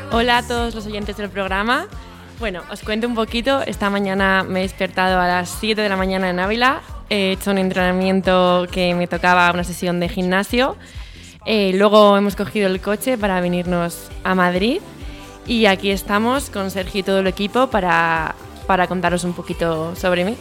Hola a todos los oyentes del programa. Bueno, os cuento un poquito. Esta mañana me he despertado a las 7 de la mañana en Ávila. He hecho un entrenamiento que me tocaba una sesión de gimnasio. Luego hemos cogido el coche para venirnos a Madrid. Y aquí estamos con Sergio y todo el equipo para contaros un poquito sobre mí.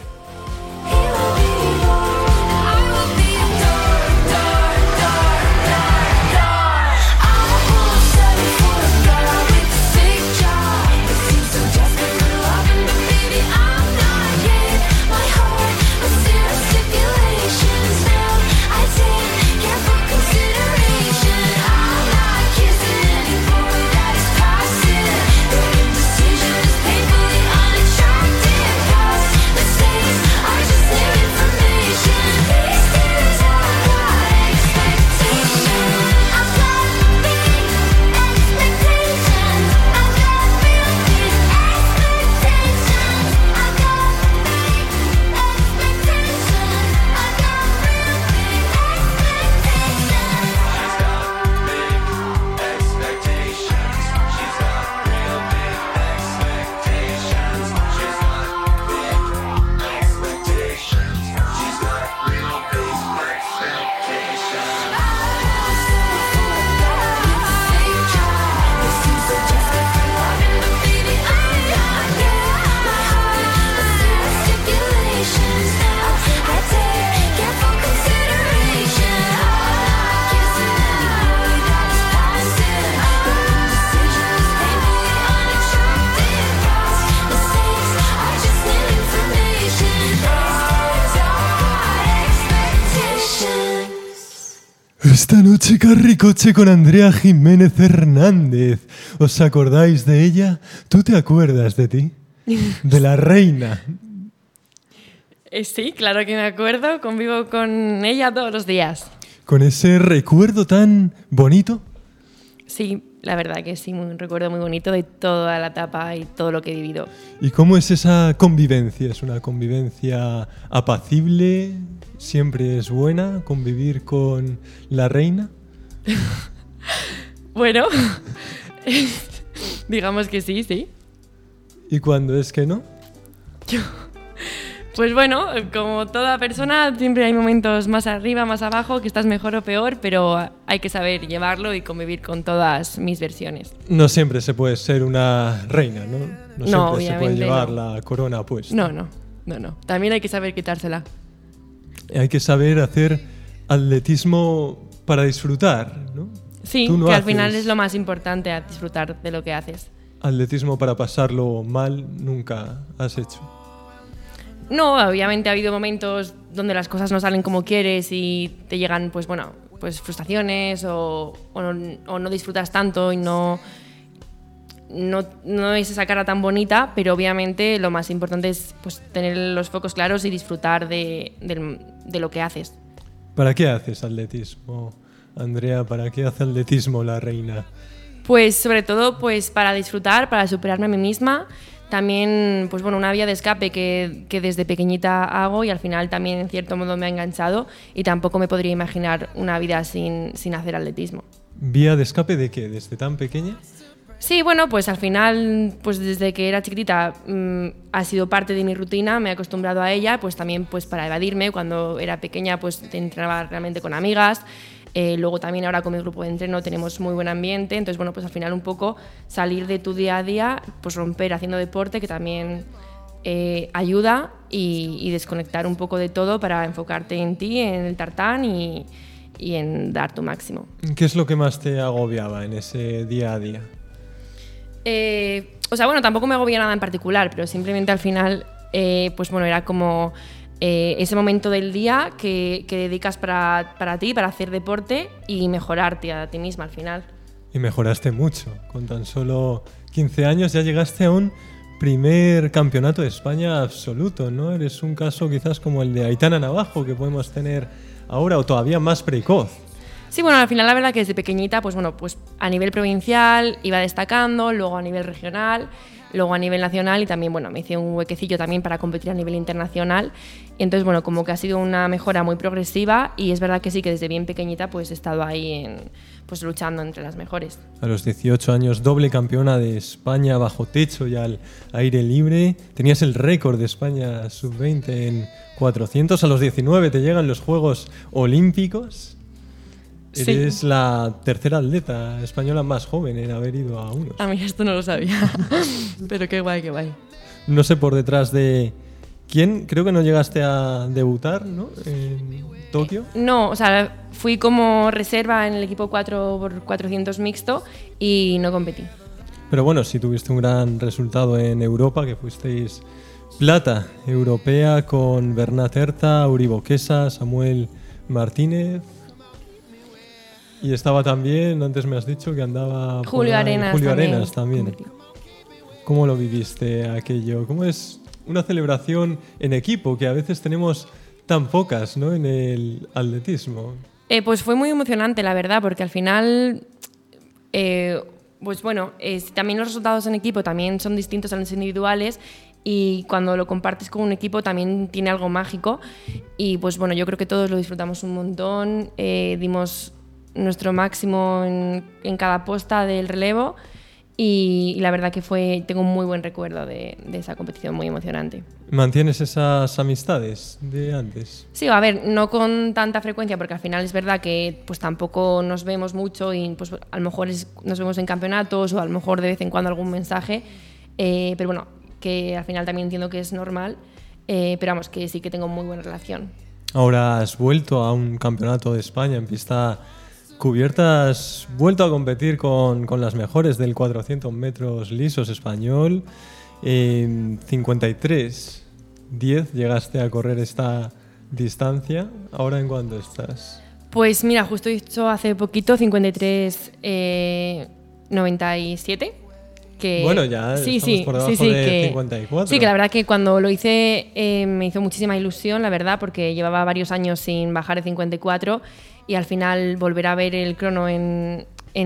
Esta noche Carricoche con Andrea Jiménez Hernández. ¿Os acordáis de ella? ¿Tú te acuerdas de ti? De la reina. Sí, claro que me acuerdo. Convivo con ella todos los días. ¿Con ese recuerdo tan bonito? Sí, la verdad que sí, un recuerdo muy bonito de toda la etapa y todo lo que he vivido. ¿Y cómo es esa convivencia? ¿Es una convivencia apacible? ¿Siempre es buena convivir con la reina? Bueno, digamos que sí, sí. ¿Y cuándo es que no? Pues bueno, como toda persona, siempre hay momentos más arriba, más abajo, que estás mejor o peor, pero hay que saber llevarlo y convivir con todas mis versiones. No siempre se puede ser una reina, ¿no? No siempre se puede llevar no. la corona puesta. No. También hay que saber quitársela. Hay que saber hacer atletismo para disfrutar, ¿no? Sí, que al final es lo más importante, a disfrutar de lo que haces. Atletismo para pasarlo mal nunca has hecho. No, obviamente ha habido momentos donde las cosas no salen como quieres y te llegan, pues frustraciones o no disfrutas tanto y no es esa cara tan bonita, pero obviamente lo más importante es pues tener los focos claros y disfrutar de lo que haces. ¿Para qué haces atletismo, Andrea? ¿Para qué hace atletismo la reina? Pues sobre todo pues para disfrutar, para superarme a mí misma. También pues una vía de escape que desde pequeñita hago y al final también en cierto modo me ha enganchado y tampoco me podría imaginar una vida sin hacer atletismo. ¿Vía de escape de qué? ¿Desde tan pequeña? Sí, bueno, pues al final, pues desde que era chiquitita ha sido parte de mi rutina, me he acostumbrado a ella, pues también pues para evadirme. Cuando era pequeña pues entrenaba realmente con amigas, luego también ahora con mi grupo de entreno tenemos muy buen ambiente, entonces bueno, pues al final un poco salir de tu día a día, pues romper haciendo deporte, que también ayuda y desconectar un poco de todo para enfocarte en ti, en el tartán y en dar tu máximo. ¿Qué es lo que más te agobiaba en ese día a día? Tampoco me agobia nada en particular, pero simplemente al final, era como ese momento del día que dedicas para ti, para hacer deporte y mejorarte a ti misma al final. Y mejoraste mucho. Con tan solo 15 años ya llegaste a un primer campeonato de España absoluto, ¿no? Eres un caso quizás como el de Aitana Navajo que podemos tener ahora o todavía más precoz. Sí, bueno, al final la verdad que desde pequeñita, pues a nivel provincial iba destacando, luego a nivel regional luego a nivel nacional y también, bueno, me hice un huequecillo también para competir a nivel internacional. Y entonces, bueno, como que ha sido una mejora muy progresiva y es verdad que sí, que desde bien pequeñita pues he estado ahí pues luchando entre las mejores. A los 18 años, doble campeona de España bajo techo y al aire libre. Tenías el récord de España sub-20 en 400. A los 19 te llegan los Juegos Olímpicos. Sí. Eres la tercera atleta española más joven en haber ido a unos. A mí esto no lo sabía, pero qué guay, qué guay. No sé por detrás de quién, creo que no llegaste a debutar, ¿no? En Tokio. No, o sea, fui como reserva en el equipo 4x400 mixto y no competí. Pero bueno, sí tuviste un gran resultado en Europa, que fuisteis plata europea con Bernat Herta, Uri Boquesa, Samuel Martínez. Y estaba también, antes me has dicho que andaba Julio Arenas también. ¿Cómo lo viviste aquello? ¿Cómo es una celebración en equipo, que a veces tenemos tan pocas, ¿no?, en el atletismo? Pues fue muy emocionante, la verdad, porque al final, pues bueno, también los resultados en equipo también son distintos a los individuales y cuando lo compartes con un equipo también tiene algo mágico y pues bueno, yo creo que todos lo disfrutamos un montón, dimos nuestro máximo en cada posta del relevo y la verdad que tengo un muy buen recuerdo de esa competición, muy emocionante. ¿Mantienes esas amistades de antes? Sí, a ver, no con tanta frecuencia porque al final es verdad que pues tampoco nos vemos mucho y pues a lo mejor nos vemos en campeonatos o a lo mejor de vez en cuando algún mensaje, pero bueno, que al final también entiendo que es normal, pero vamos, que sí que tengo muy buena relación. Ahora has vuelto a un campeonato de España en pista cubierta, has vuelto a competir con las mejores del 400 metros lisos español. 53-10 llegaste a correr esta distancia. ¿Ahora en cuánto estás? Pues mira, justo he hecho hace poquito 53-97. Bueno, ya estamos por debajo de 54. Sí, que la verdad que cuando lo hice me hizo muchísima ilusión, la verdad, porque llevaba varios años sin bajar de 54 y al final volver a ver el crono en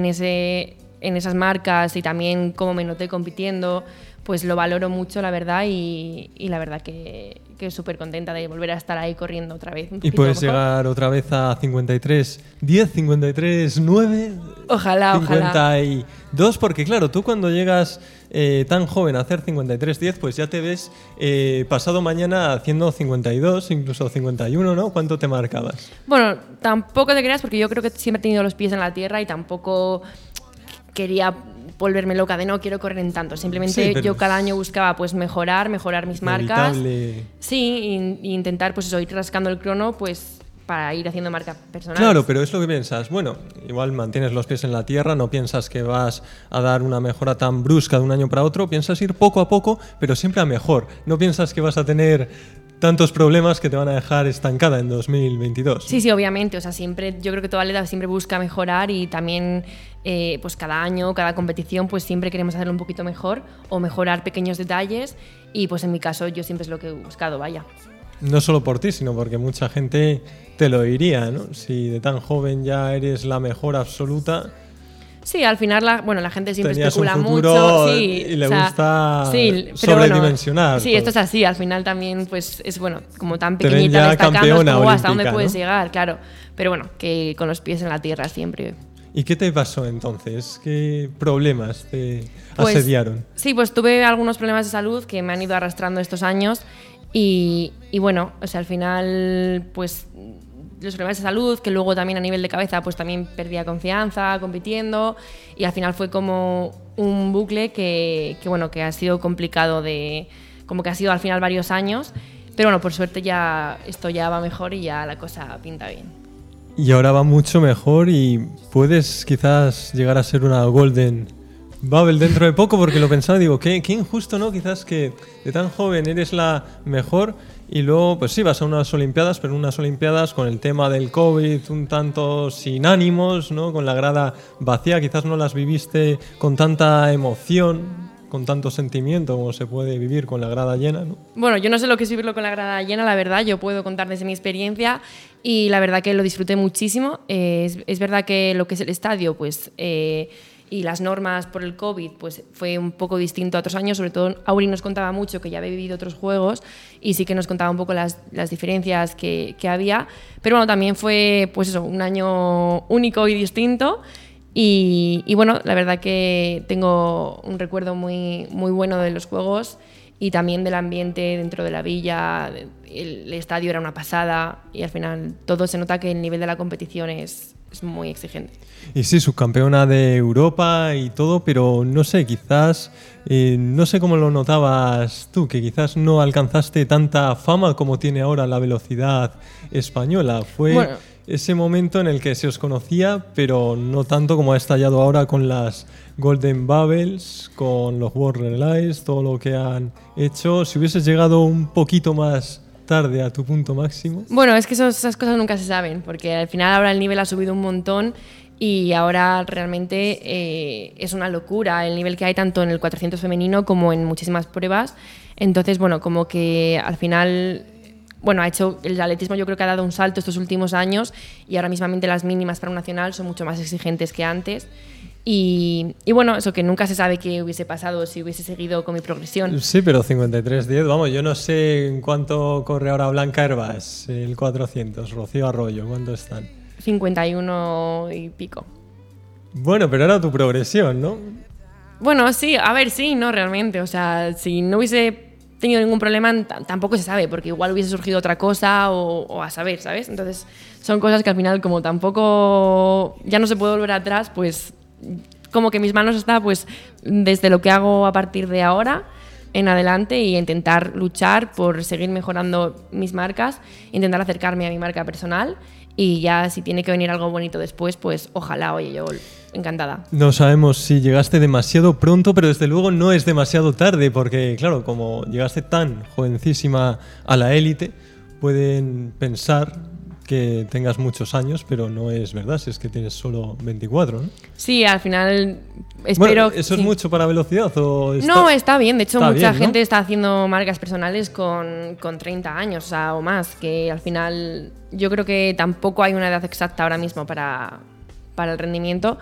esas marcas y también cómo me noté compitiendo, pues lo valoro mucho, la verdad, y la verdad que súper contenta de volver a estar ahí corriendo otra vez. ¿Y puedes llegar otra vez a 53-10, 53-9? Ojalá, 52, porque claro, tú cuando llegas tan joven a hacer 53-10, pues ya te ves pasado mañana haciendo 52, incluso 51, ¿no? ¿Cuánto te marcabas? Bueno, tampoco te creas porque yo creo que siempre he tenido los pies en la tierra y tampoco quería volverme loca de no quiero correr en tanto. Simplemente yo cada año buscaba pues mejorar mis marcas. Sí, e intentar pues eso, ir rascando el crono pues para ir haciendo marcas personales. Claro, pero es lo que piensas. Bueno, igual mantienes los pies en la tierra, no piensas que vas a dar una mejora tan brusca de un año para otro, piensas ir poco a poco, pero siempre a mejor. No piensas que vas a tener tantos problemas que te van a dejar estancada en 2022. Sí, obviamente. O sea, siempre, yo creo que toda atleta siempre busca mejorar y también pues cada año, cada competición, pues siempre queremos hacerlo un poquito mejor o mejorar pequeños detalles y pues en mi caso yo siempre es lo que he buscado, vaya. No solo por ti, sino porque mucha gente te lo diría, ¿no? Si de tan joven ya eres la mejor absoluta. Sí, al final la gente siempre especula un futuro mucho, sí, y le gusta sobredimensionar. Bueno, sí, esto es así, al final también pues es bueno, como tan pequeñita destacando, es como hasta dónde puedes llegar, claro. Pero bueno, que con los pies en la tierra siempre. ¿Y qué te pasó entonces? ¿Qué problemas te asediaron? Sí, pues tuve algunos problemas de salud que me han ido arrastrando estos años y bueno, o sea, al final pues los problemas de salud, que luego también a nivel de cabeza pues también perdía confianza compitiendo y al final fue como un bucle que bueno, que ha sido complicado como que ha sido al final varios años, pero bueno, por suerte ya esto ya va mejor y ya la cosa pinta bien. Y ahora va mucho mejor y puedes quizás llegar a ser una Golden Bubble dentro de poco, porque lo pensaba y digo, qué injusto, ¿no? Quizás que de tan joven eres la mejor y luego, pues sí, vas a unas Olimpiadas, pero unas Olimpiadas con el tema del COVID un tanto sin ánimos, ¿no? Con la grada vacía, quizás no las viviste con tanta emoción, con tanto sentimiento como se puede vivir con la grada llena, ¿no? Bueno, yo no sé lo que es vivirlo con la grada llena, la verdad, yo puedo contar desde mi experiencia y la verdad que lo disfruté muchísimo. Es verdad que lo que es el estadio, pues y las normas por el COVID pues fue un poco distinto a otros años, sobre todo Auri nos contaba mucho que ya había vivido otros juegos y sí que nos contaba un poco las diferencias que había, pero bueno, también fue pues eso, un año único y distinto y bueno, la verdad que tengo un recuerdo muy, muy bueno de los juegos y también del ambiente dentro de la villa, el estadio era una pasada y al final todo se nota que el nivel de la competición es muy exigente. Y sí, subcampeona de Europa y todo, pero no sé, quizás, no sé cómo lo notabas tú, que quizás no alcanzaste tanta fama como tiene ahora la velocidad española. Fue ese momento en el que se os conocía, pero no tanto como ha estallado ahora con las Golden Bubbles, con los World Relays, todo lo que han hecho. Si hubieses llegado un poquito más tarde a tu punto máximo. Bueno, es que esas cosas nunca se saben, porque al final ahora el nivel ha subido un montón y ahora realmente es una locura el nivel que hay tanto en el 400 femenino como en muchísimas pruebas. Entonces, bueno, como que al final, bueno, ha hecho el atletismo, yo creo que ha dado un salto estos últimos años y ahora mismamente las mínimas para un nacional son mucho más exigentes que antes. Y bueno, eso que nunca se sabe qué hubiese pasado si hubiese seguido con mi progresión. Sí, pero 53.10, vamos, yo no sé en cuánto corre ahora Blanca Hervás, el 400, Rocío Arroyo, ¿cuánto están? 51 y pico. Bueno, pero era tu progresión, ¿no? Bueno, sí, a ver, sí, no realmente, o sea, si no hubiese tenido ningún problema tampoco se sabe, porque igual hubiese surgido otra cosa o a saber, ¿sabes? Entonces son cosas que al final como tampoco ya no se puede volver atrás, pues como que mis manos está pues desde lo que hago a partir de ahora en adelante y intentar luchar por seguir mejorando mis marcas, intentar acercarme a mi marca personal y ya si tiene que venir algo bonito después, pues ojalá, oye, yo encantada. No sabemos si llegaste demasiado pronto, pero desde luego no es demasiado tarde porque, claro, como llegaste tan jovencísima a la élite, pueden pensar que tengas muchos años, pero no es verdad, si es que tienes solo 24, ¿no? Sí, al final espero... Bueno, ¿eso sí. es mucho para velocidad o está...? No, está bien. De hecho, está mucha bien, gente ¿no? está haciendo marcas personales con 30 años, o sea, o más, que al final yo creo que tampoco hay una edad exacta ahora mismo para el rendimiento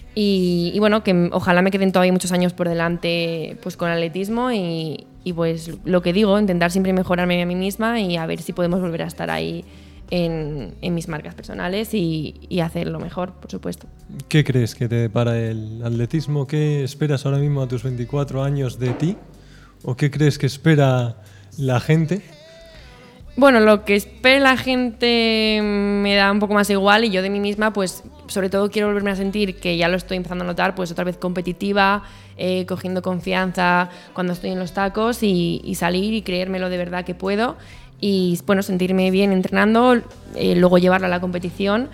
y bueno, que ojalá me queden todavía muchos años por delante pues con el atletismo y pues lo que digo, intentar siempre mejorarme a mí misma y a ver si podemos volver a estar ahí en mis marcas personales y hacerlo mejor, por supuesto. ¿Qué crees que te depara el atletismo? ¿Qué esperas ahora mismo a tus 24 años de ti? ¿O qué crees que espera la gente? Bueno, lo que espera la gente me da un poco más igual y yo de mí misma, pues sobre todo quiero volverme a sentir, que ya lo estoy empezando a notar, pues otra vez competitiva, cogiendo confianza cuando estoy en los tacos y salir y creérmelo de verdad que puedo y bueno, sentirme bien entrenando, luego llevarlo a la competición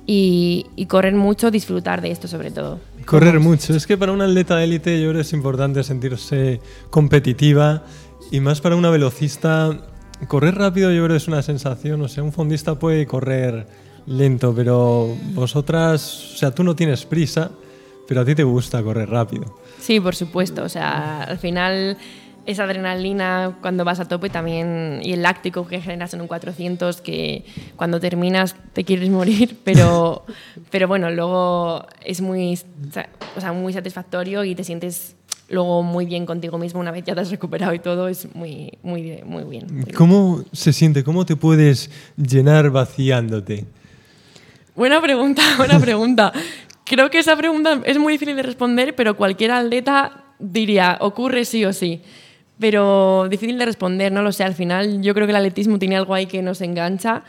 y correr mucho, disfrutar de esto sobre todo. Correr mucho. Es que para un atleta de élite yo creo que es importante sentirse competitiva y más para una velocista. Correr rápido yo creo que es una sensación, o sea, un fondista puede correr lento, pero vosotras, o sea, tú no tienes prisa, pero a ti te gusta correr rápido. Sí, por supuesto, o sea, al final esa adrenalina cuando vas a tope también y el láctico que generas en un 400 que cuando terminas te quieres morir, pero bueno, luego es muy, o sea, muy satisfactorio y te sientes luego muy bien contigo mismo una vez ya te has recuperado y todo, es muy bien. Muy bien. ¿Cómo se siente? ¿Cómo te puedes llenar vaciándote? Buena pregunta. Creo que esa pregunta es muy difícil de responder, pero cualquier atleta diría, ocurre sí o sí. Pero difícil de responder, no lo sé. Al final yo creo que el atletismo tiene algo ahí que nos engancha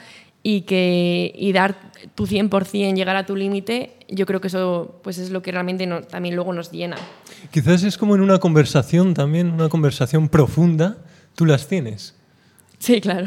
y dar tu 100%, llegar a tu límite, yo creo que eso pues es lo que realmente también luego nos llena. Quizás es como en una conversación también, una conversación profunda, tú las tienes. Sí, claro.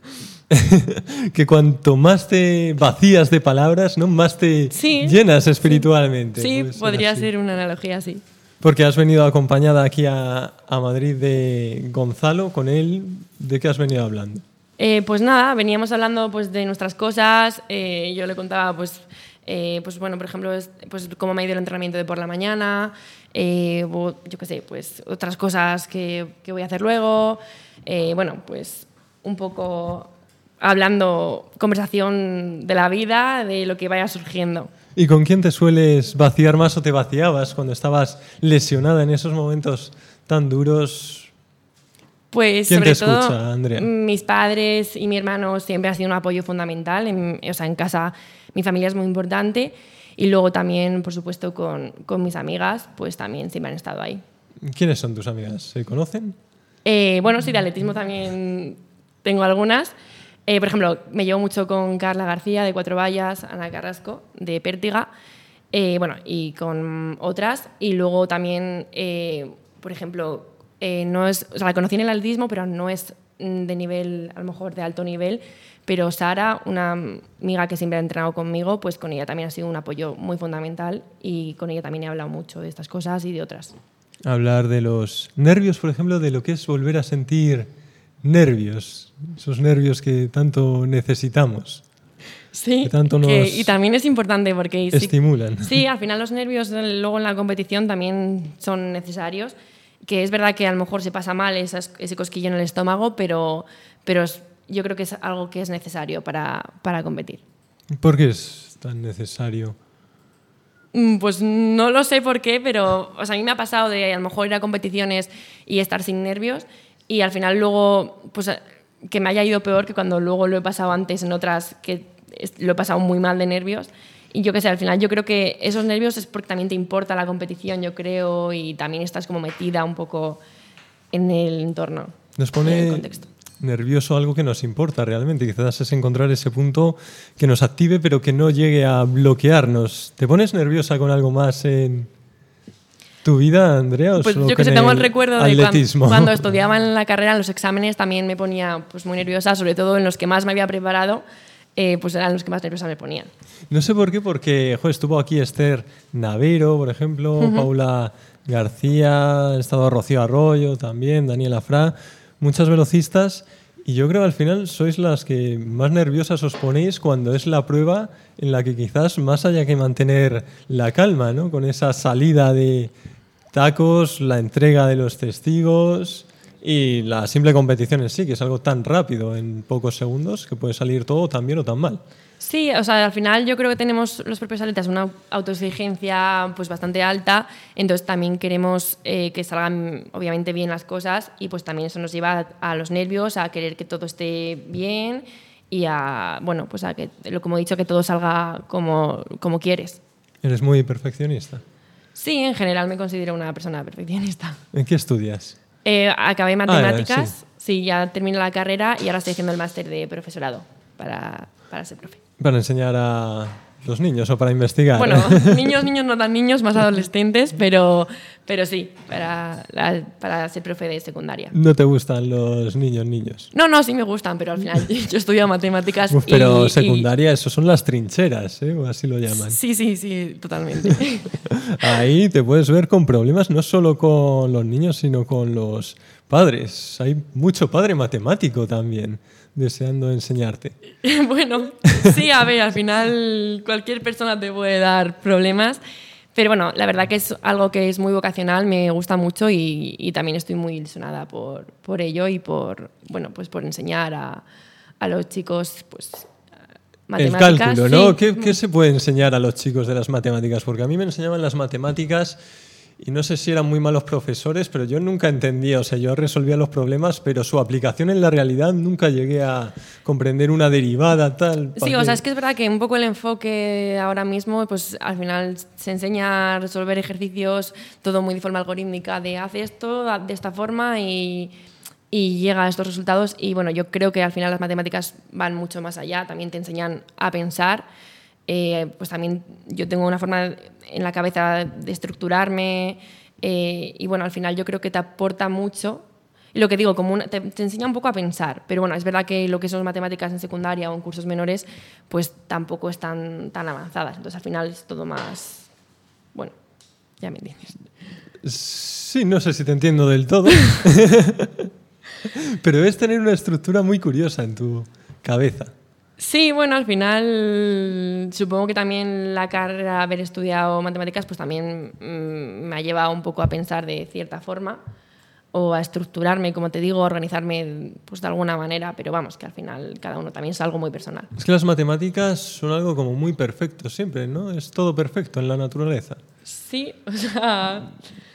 Que cuanto más te vacías de palabras, ¿no? Más te llenas espiritualmente. Sí, podría ser una analogía así. Porque has venido acompañada aquí a Madrid de Gonzalo, con él. ¿De qué has venido hablando? Pues nada, veníamos hablando pues, de nuestras cosas. Yo le contaba, pues bueno, por ejemplo, pues, cómo me ha ido el entrenamiento de por la mañana. Yo qué sé, pues otras cosas que voy a hacer luego. Bueno, pues un poco hablando, conversación de la vida, de lo que vaya surgiendo. ¿Y con quién te sueles vaciar más o te vaciabas cuando estabas lesionada en esos momentos tan duros? Pues ¿Quién sobre te escucha, todo Andrea? mis padres y mi hermano siempre han sido un apoyo fundamental. O sea, en casa mi familia es muy importante y luego también, por supuesto, con mis amigas, pues también siempre han estado ahí. ¿Quiénes son tus amigas? ¿Se conocen? Bueno, sí, de atletismo también tengo algunas. Por ejemplo, me llevo mucho con Carla García de Cuatro Vallas, Ana Carrasco de Pértiga, bueno, y con otras. Y luego también, por ejemplo, no es, o sea, la conocí en el atletismo, pero no es de nivel, a lo mejor de alto nivel. Pero Sara, una amiga que siempre ha entrenado conmigo, pues con ella también ha sido un apoyo muy fundamental y con ella también he hablado mucho de estas cosas y de otras. Hablar de los nervios, por ejemplo, de lo que es volver a sentir nervios, esos nervios que tanto necesitamos. Sí, que tanto nos y también es importante porque estimulan. Sí, al final los nervios luego en la competición también son necesarios, que es verdad que a lo mejor se pasa mal ese cosquillo en el estómago, pero yo creo que es algo que es necesario para competir. ¿Por qué es tan necesario? Pues no lo sé por qué, pero o sea, a mí me ha pasado de a lo mejor ir a competiciones y estar sin nervios y al final luego pues, que me haya ido peor que cuando luego lo he pasado antes en otras que lo he pasado muy mal de nervios. Y yo qué sé, al final yo creo que esos nervios es porque también te importa la competición, yo creo, y también estás como metida un poco en el entorno, Nos en el pone contexto. nervioso algo que nos importa realmente. Quizás es encontrar ese punto que nos active pero que no llegue a bloquearnos. ¿Te pones nerviosa con algo más en tu vida, Andrea? ¿O Pues solo yo que con sé, tengo el el recuerdo de atletismo? cuando estudiaba en la carrera, en los exámenes también me ponía pues, muy nerviosa, sobre todo en los que más me había preparado, pues eran los que más nerviosa me ponían. No sé por qué, porque estuvo aquí Esther Navero, por ejemplo, Paula García, ha estado Rocío Arroyo también, Daniela Fra, muchas velocistas, y yo creo que al final sois las que más nerviosas os ponéis cuando es la prueba en la que quizás más haya que mantener la calma, ¿no? Con esa salida de tacos, la entrega de los testigos y la simple competición en sí, que es algo tan rápido en pocos segundos que puede salir todo tan bien o tan mal. Sí, o sea, al final yo creo que tenemos los propios atletas una autoexigencia pues bastante alta, entonces también queremos que salgan obviamente bien las cosas y pues también eso nos lleva a los nervios, a querer que todo esté bien y a, bueno, pues a que, como he dicho, que todo salga como quieres. ¿Eres muy perfeccionista? Sí, en general me considero una persona perfeccionista. ¿En qué estudias? Acabé matemáticas, sí. sí, ya terminé la carrera y ahora estoy haciendo el máster de profesorado para ser profe. ¿Para enseñar a los niños o para investigar? Bueno, niños no tan niños, más adolescentes, pero sí, para ser profe de secundaria. ¿No te gustan los niños? No, sí me gustan, pero al final yo estudio matemáticas. Uf, pero secundaria, eso son las trincheras, ¿eh? O así lo llaman. Sí, totalmente. Ahí te puedes ver con problemas no solo con los niños, sino con los padres. Hay mucho padre matemático también deseando enseñarte. Bueno, sí, a ver, al final cualquier persona te puede dar problemas, pero bueno, la verdad que es algo que es muy vocacional, me gusta mucho y también estoy muy ilusionada por ello y por enseñar a los chicos pues matemáticas. El cálculo, ¿no? Sí. ¿Qué se puede enseñar a los chicos de las matemáticas? Porque a mí me enseñaban las matemáticas y no sé si eran muy malos profesores, pero yo nunca entendía, o sea, yo resolvía los problemas, pero su aplicación en la realidad nunca llegué a comprender una derivada, tal. Sí, o sea, es que es verdad que un poco el enfoque ahora mismo, pues al final se enseña a resolver ejercicios todo muy de forma algorítmica, de haz esto de esta forma y llega a estos resultados. Y bueno, yo creo que al final las matemáticas van mucho más allá, también te enseñan a pensar. Pues también yo tengo una forma en la cabeza de estructurarme y bueno, al final yo creo que te aporta mucho. Y lo que digo, te enseña un poco a pensar, pero bueno, es verdad que lo que son matemáticas en secundaria o en cursos menores, pues tampoco están tan avanzadas. Entonces al final es todo más, bueno, ya me entiendes. Sí, no sé si te entiendo del todo, pero es tener una estructura muy curiosa en tu cabeza. Sí, bueno, al final supongo que también la carrera, haber estudiado matemáticas, pues también me ha llevado un poco a pensar de cierta forma o a estructurarme, como te digo, a organizarme pues, de alguna manera, pero vamos, que al final cada uno también es algo muy personal. Es que las matemáticas son algo como muy perfecto siempre, ¿no? Es todo perfecto en la naturaleza. Sí, o sea...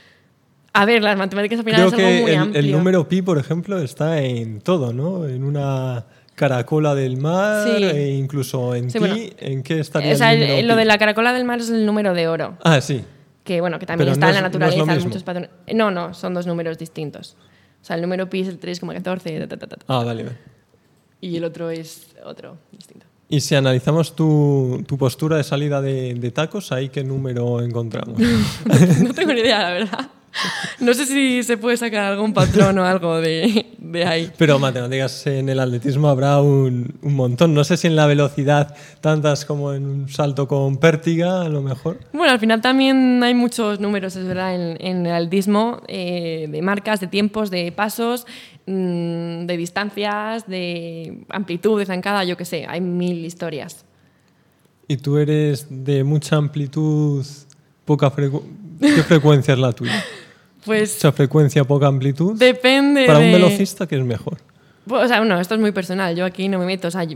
A ver, las matemáticas al final Creo es algo muy que amplio. el número pi, por ejemplo, está en todo, ¿no? En una caracola del mar, Sí. e incluso en Sí, ti, bueno, ¿en qué estaría o sea, el número lo pi? de la caracola del mar es el número de oro. Ah, sí. Que bueno, que también Pero está no en la es- no es lo naturaleza, en mismo. muchos patrones. No, son dos números distintos. O sea, el número pi es el 3,14 Ah, vale, vale. y el otro es otro distinto. Y si analizamos tu postura de salida de tacos, ¿ahí qué número encontramos? No tengo ni idea, la verdad. No sé si se puede sacar algún patrón o algo de ahí. Pero matemáticas en el atletismo habrá un montón. No sé si en la velocidad tantas como en un salto con pértiga, a lo mejor. Bueno, al final también hay muchos números, es verdad, en el atletismo, de marcas, de tiempos, de pasos, de distancias, de amplitud, de zancada, yo qué sé, hay 1000 historias. Y tú eres de mucha amplitud, poca frecuencia. ¿Qué frecuencia es la tuya? Pues Mucha frecuencia, poca amplitud. depende Para un de... velocista, ¿qué es mejor? Pues, o sea, no, esto es muy personal, yo aquí no me meto, o sea,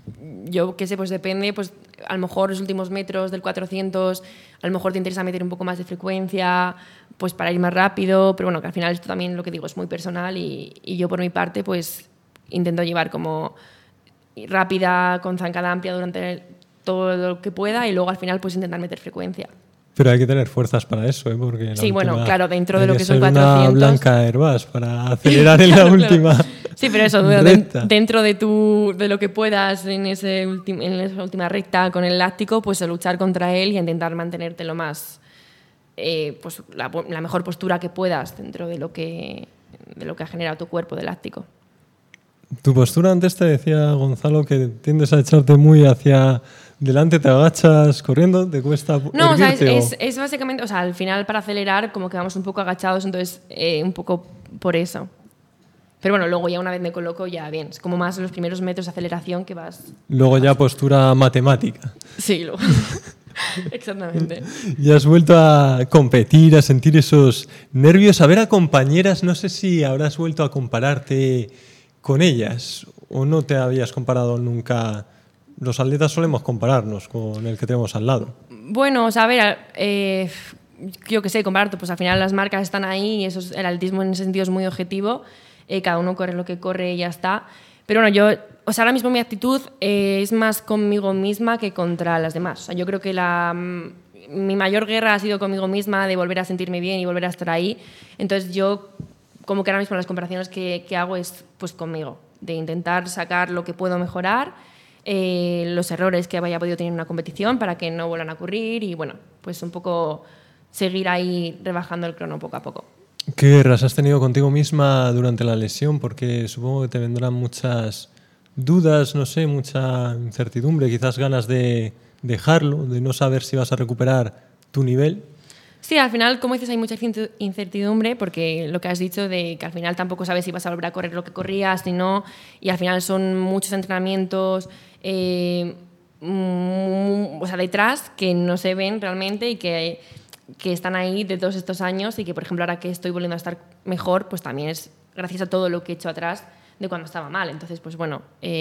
yo qué sé, pues depende, pues a lo mejor los últimos metros del 400, a lo mejor te interesa meter un poco más de frecuencia, pues para ir más rápido, pero bueno, que al final esto también, lo que digo, es muy personal y yo por mi parte, pues intento llevar como rápida, con zancada amplia durante todo lo que pueda y luego al final pues intentar meter frecuencia. Pero hay que tener fuerzas para eso, ¿eh? Porque la Sí, bueno, última claro, dentro de hay lo que son ser 400. una blanca Airbus para acelerar en la Claro, última. Sí, pero eso, recta. dentro de lo que puedas en esa última recta con el láctico, pues a luchar contra él y a intentar mantenerte lo más, pues la mejor postura que puedas dentro de lo que ha generado tu cuerpo de láctico. Tu postura antes te decía, Gonzalo, que tiendes a echarte muy hacia delante, te agachas corriendo, te cuesta No, o sea, erguirte, es básicamente, o sea, al final para acelerar como que vamos un poco agachados, entonces un poco por eso. Pero bueno, luego ya una vez me coloco ya bien, es como más los primeros metros de aceleración que vas... Luego ya postura matemática. Sí, luego. Exactamente. Y has vuelto a competir, a sentir esos nervios, a ver a compañeras, no sé si habrás vuelto a compararte con ellas o no te habías comparado nunca. Los atletas solemos compararnos con el que tenemos al lado. Bueno, o sea, a ver, yo qué sé, compararte, pues al final las marcas están ahí y eso el atletismo en ese sentido es muy objetivo, cada uno corre lo que corre y ya está. Pero bueno, yo, o sea, ahora mismo mi actitud es más conmigo misma que contra las demás. O sea, yo creo que mi mayor guerra ha sido conmigo misma, de volver a sentirme bien y volver a estar ahí. Entonces yo, como que ahora mismo las comparaciones que hago es pues conmigo, de intentar sacar lo que puedo mejorar, los errores que haya podido tener en una competición para que no vuelvan a ocurrir y bueno, pues un poco seguir ahí rebajando el crono poco a poco. ¿Qué guerras has tenido contigo misma durante la lesión? Porque supongo que te vendrán muchas dudas, no sé, mucha incertidumbre, quizás ganas de dejarlo, de no saber si vas a recuperar tu nivel. Sí, al final, como dices, hay mucha incertidumbre porque lo que has dicho de que al final tampoco sabes si vas a volver a correr lo que corrías, si no, y al final son muchos entrenamientos o sea, detrás que no se ven realmente y que están ahí de todos estos años y que, por ejemplo, ahora que estoy volviendo a estar mejor, pues también es gracias a todo lo que he hecho atrás de cuando estaba mal. Entonces, pues bueno,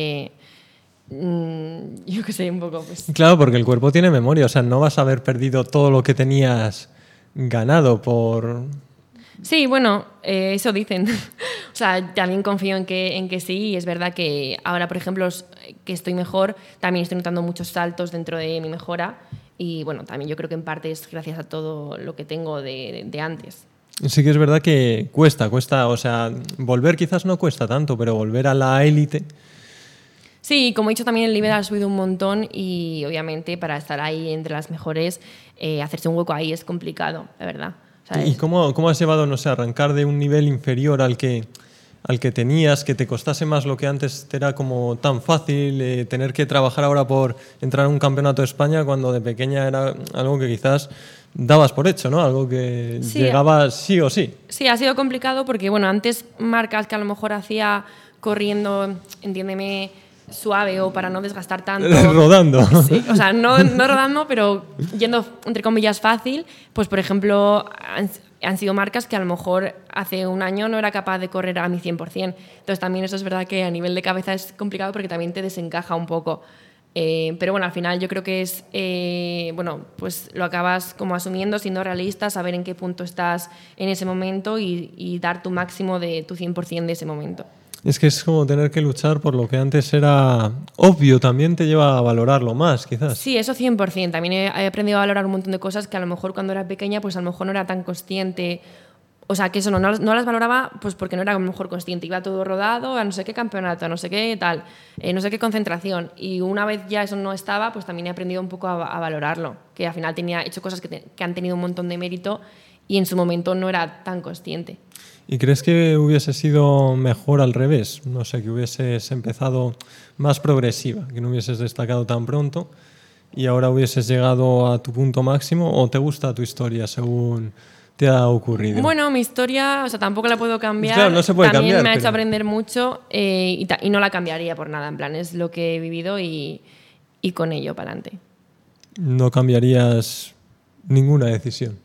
yo que sé, un poco... Pues... Claro, porque el cuerpo tiene memoria, o sea, no vas a haber perdido todo lo que tenías ganado por... Sí, bueno, eso dicen. O sea, también confío en que sí, y es verdad que ahora, por ejemplo, que estoy mejor, también estoy notando muchos saltos dentro de mi mejora y bueno, también yo creo que en parte es gracias a todo lo que tengo de antes. Sí que es verdad que cuesta, o sea, volver quizás no cuesta tanto, pero volver a la élite... Sí, como he dicho también el nivel ha subido un montón y obviamente para estar ahí entre las mejores, hacerse un hueco ahí es complicado, la verdad. ¿Sabes? ¿Y cómo has llevado, no sé, arrancar de un nivel inferior al que tenías, que te costase más lo que antes te era como tan fácil, tener que trabajar ahora por entrar a un campeonato de España cuando de pequeña era algo que quizás dabas por hecho, ¿no? Algo que sí, llegaba sí o sí. Sí, ha sido complicado porque, bueno, antes marcas que a lo mejor hacía corriendo, entiéndeme, suave o para no desgastar tanto. Rodando. Sí, o sea, no rodando, pero yendo, entre comillas, fácil. Pues, por ejemplo, han sido marcas que a lo mejor hace un año no era capaz de correr a mi 100%. Entonces también eso es verdad que a nivel de cabeza es complicado porque también te desencaja un poco. Pero bueno, al final yo creo que es, bueno, pues lo acabas como asumiendo, siendo realista, saber en qué punto estás en ese momento y dar tu máximo de tu 100% de ese momento. Es que es como tener que luchar por lo que antes era obvio, también te lleva a valorarlo más, quizás. Sí, eso 100%. También he aprendido a valorar un montón de cosas que a lo mejor cuando era pequeña, pues a lo mejor no era tan consciente. O sea, que eso no las valoraba pues porque no era a lo mejor consciente. Iba todo rodado a no sé qué campeonato, a no sé qué tal, no sé qué concentración. Y una vez ya eso no estaba, pues también he aprendido un poco a valorarlo. Que al final tenía hecho cosas que han tenido un montón de mérito y en su momento no era tan consciente. ¿Y crees que hubiese sido mejor al revés? No sé, que hubieses empezado más progresiva, que no hubieses destacado tan pronto y ahora hubieses llegado a tu punto máximo, ¿o te gusta tu historia según te ha ocurrido? Bueno, mi historia, o sea, tampoco la puedo cambiar. Claro, no se puede también cambiar, me ha hecho pero... aprender mucho y no la cambiaría por nada. En plan, es lo que he vivido y con ello para adelante. ¿No cambiarías ninguna decisión?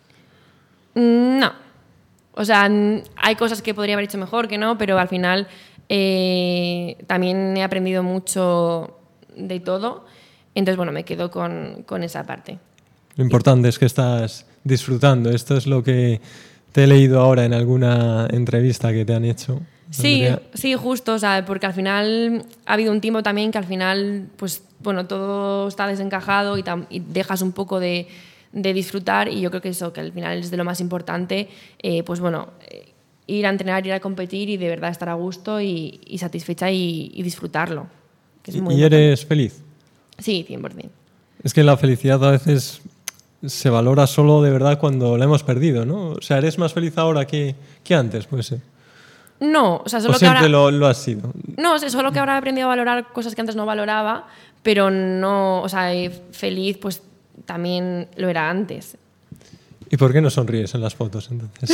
No. O sea, hay cosas que podría haber hecho mejor, que no, pero al final también he aprendido mucho de todo. Entonces, bueno, me quedo con esa parte. Lo importante es que estás disfrutando. Esto es lo que te he leído ahora en alguna entrevista que te han hecho. Sí, Andrea. sí, justo, o sea, porque al final ha habido un tiempo también que al final, pues, bueno, todo está desencajado y dejas un poco de disfrutar, y yo creo que eso, que al final es de lo más importante, pues bueno, ir a entrenar, ir a competir y de verdad estar a gusto y satisfecha y disfrutarlo. Que es muy ¿Y importante. eres feliz? Sí, 100%. Es que la felicidad a veces se valora solo de verdad cuando la hemos perdido, ¿no? O sea, ¿eres más feliz ahora que antes? Puede ser. No, o sea, solo ¿O que siempre ahora... lo has sido? No, o sea, solo que ahora he aprendido a valorar cosas que antes no valoraba, pero no, o sea, feliz pues también lo era antes. ¿Y por qué no sonríes en las fotos entonces?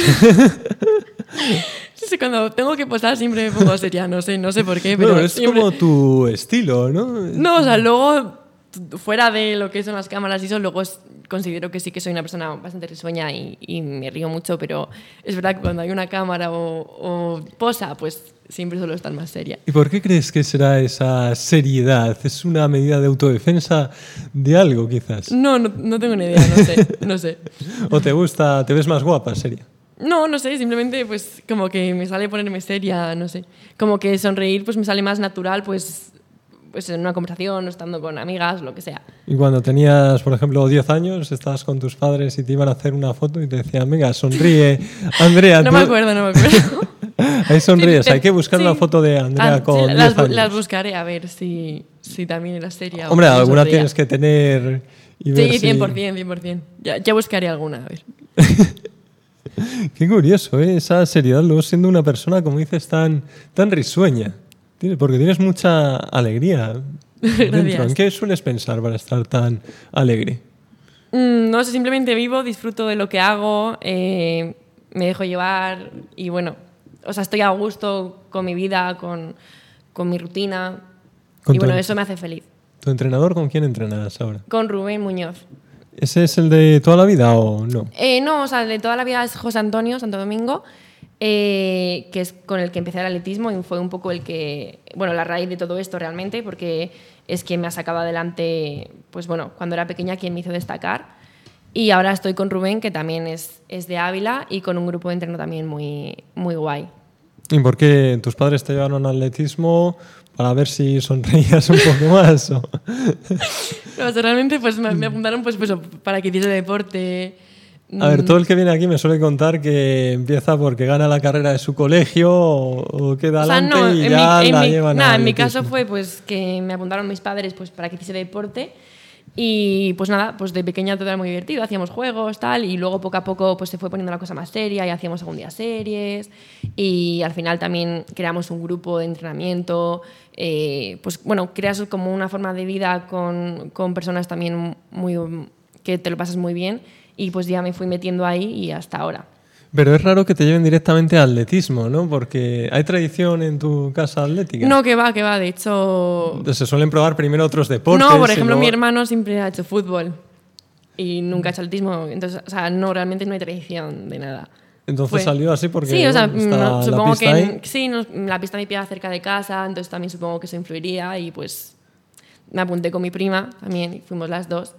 Sí, cuando tengo que posar siempre me pongo seria, no sé por qué, pero Bueno, es siempre... como tu estilo, ¿no? No, o sea, luego, fuera de lo que son las cámaras y eso, luego considero que sí que soy una persona bastante risueña y me río mucho, pero es verdad que cuando hay una cámara o posa, pues siempre suelo estar más seria. ¿Y por qué crees que será esa seriedad? ¿Es una medida de autodefensa de algo, quizás? No tengo ni idea, no sé. ¿O te gusta, te ves más guapa, seria? No sé, simplemente pues como que me sale ponerme seria, no sé. Como que sonreír pues me sale más natural, pues en una conversación, estando con amigas, lo que sea. Y cuando tenías, por ejemplo, 10 años, estabas con tus padres y te iban a hacer una foto y te decían, venga, sonríe, Andrea. No me acuerdo. Ahí sonríes, hay que buscar una foto de Andrea con 10 años. Las buscaré a ver si también era seria. Hombre, o alguna sonreía. tienes que tener y ver Sí, si... 100%. Ya buscaré alguna, a ver. Qué curioso, ¿eh? Esa seriedad, luego siendo una persona, como dices, tan risueña. Porque tienes mucha alegría dentro. Gracias. ¿En qué sueles pensar para estar tan alegre? No sé, simplemente vivo, disfruto de lo que hago, me dejo llevar y bueno, o sea, estoy a gusto con mi vida, con mi rutina y bueno, eso me hace feliz. ¿Tu entrenador con quién entrenas ahora? Con Rubén Muñoz. ¿Ese es el de toda la vida o no? No, o sea, el de toda la vida es José Antonio Santo Domingo, que es con el que empecé el atletismo y fue un poco el que, bueno, la raíz de todo esto realmente, porque es quien me ha sacado adelante, pues bueno, cuando era pequeña, quien me hizo destacar. Y ahora estoy con Rubén, que también es de Ávila, y con un grupo de entreno también muy guay. ¿Y por qué tus padres te llevaron al atletismo para ver si sonreías un poco más? ¿O? No, o sea, realmente pues me apuntaron pues para que hiciese deporte. A ver, todo el que viene aquí me suele contar que empieza porque gana la carrera de su colegio o queda adelante y ya la llevan al en mi atletismo. caso fue pues que me apuntaron mis padres pues para que hiciese deporte y pues nada, pues de pequeña todo era muy divertido, hacíamos juegos, tal, y luego poco a poco pues se fue poniendo la cosa más seria y hacíamos algún día series y al final también creamos un grupo de entrenamiento, pues bueno, creas como una forma de vida con personas también que te lo pasas muy bien. Y pues ya me fui metiendo ahí y hasta ahora. Pero es raro que te lleven directamente al atletismo, ¿no? Porque ¿hay tradición en tu casa atlética? No, que va. De hecho... Entonces se suelen probar primero otros deportes. No, por ejemplo, luego... mi hermano siempre ha hecho fútbol. y nunca he hecho atletismo. Entonces, o sea, no, realmente no hay tradición de nada. Entonces salió así porque sí, o sea, está supongo la pista ahí. sí, la pista me pilla cerca de casa, entonces también supongo que eso influiría y pues me apunté con mi prima también, y fuimos las dos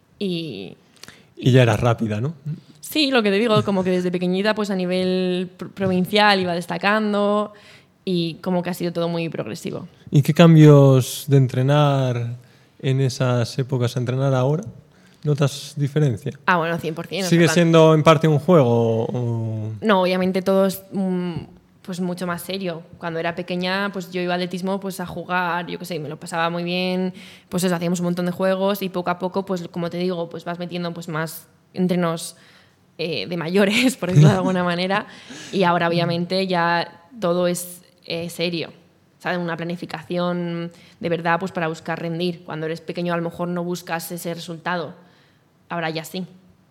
y ya eras rápida, ¿no? Sí, lo que te digo, como que desde pequeñita pues a nivel provincial iba destacando y como que ha sido todo muy progresivo. ¿Y qué cambios de entrenar en esas épocas a entrenar ahora? ¿Notas diferencia? Ah, bueno, 100%. ¿Sigue siendo en parte un juego? O... No, obviamente todo es pues mucho más serio. Cuando era pequeña, pues yo iba al atletismo pues a jugar, yo qué sé, me lo pasaba muy bien, pues eso, hacíamos un montón de juegos y poco a poco, pues como te digo, pues vas metiendo pues más entrenos de mayores, por decirlo de alguna manera, y ahora obviamente ya todo es serio. ¿Sabes? Una planificación de verdad pues para buscar rendir. Cuando eres pequeño a lo mejor no buscas ese resultado. Ahora ya sí.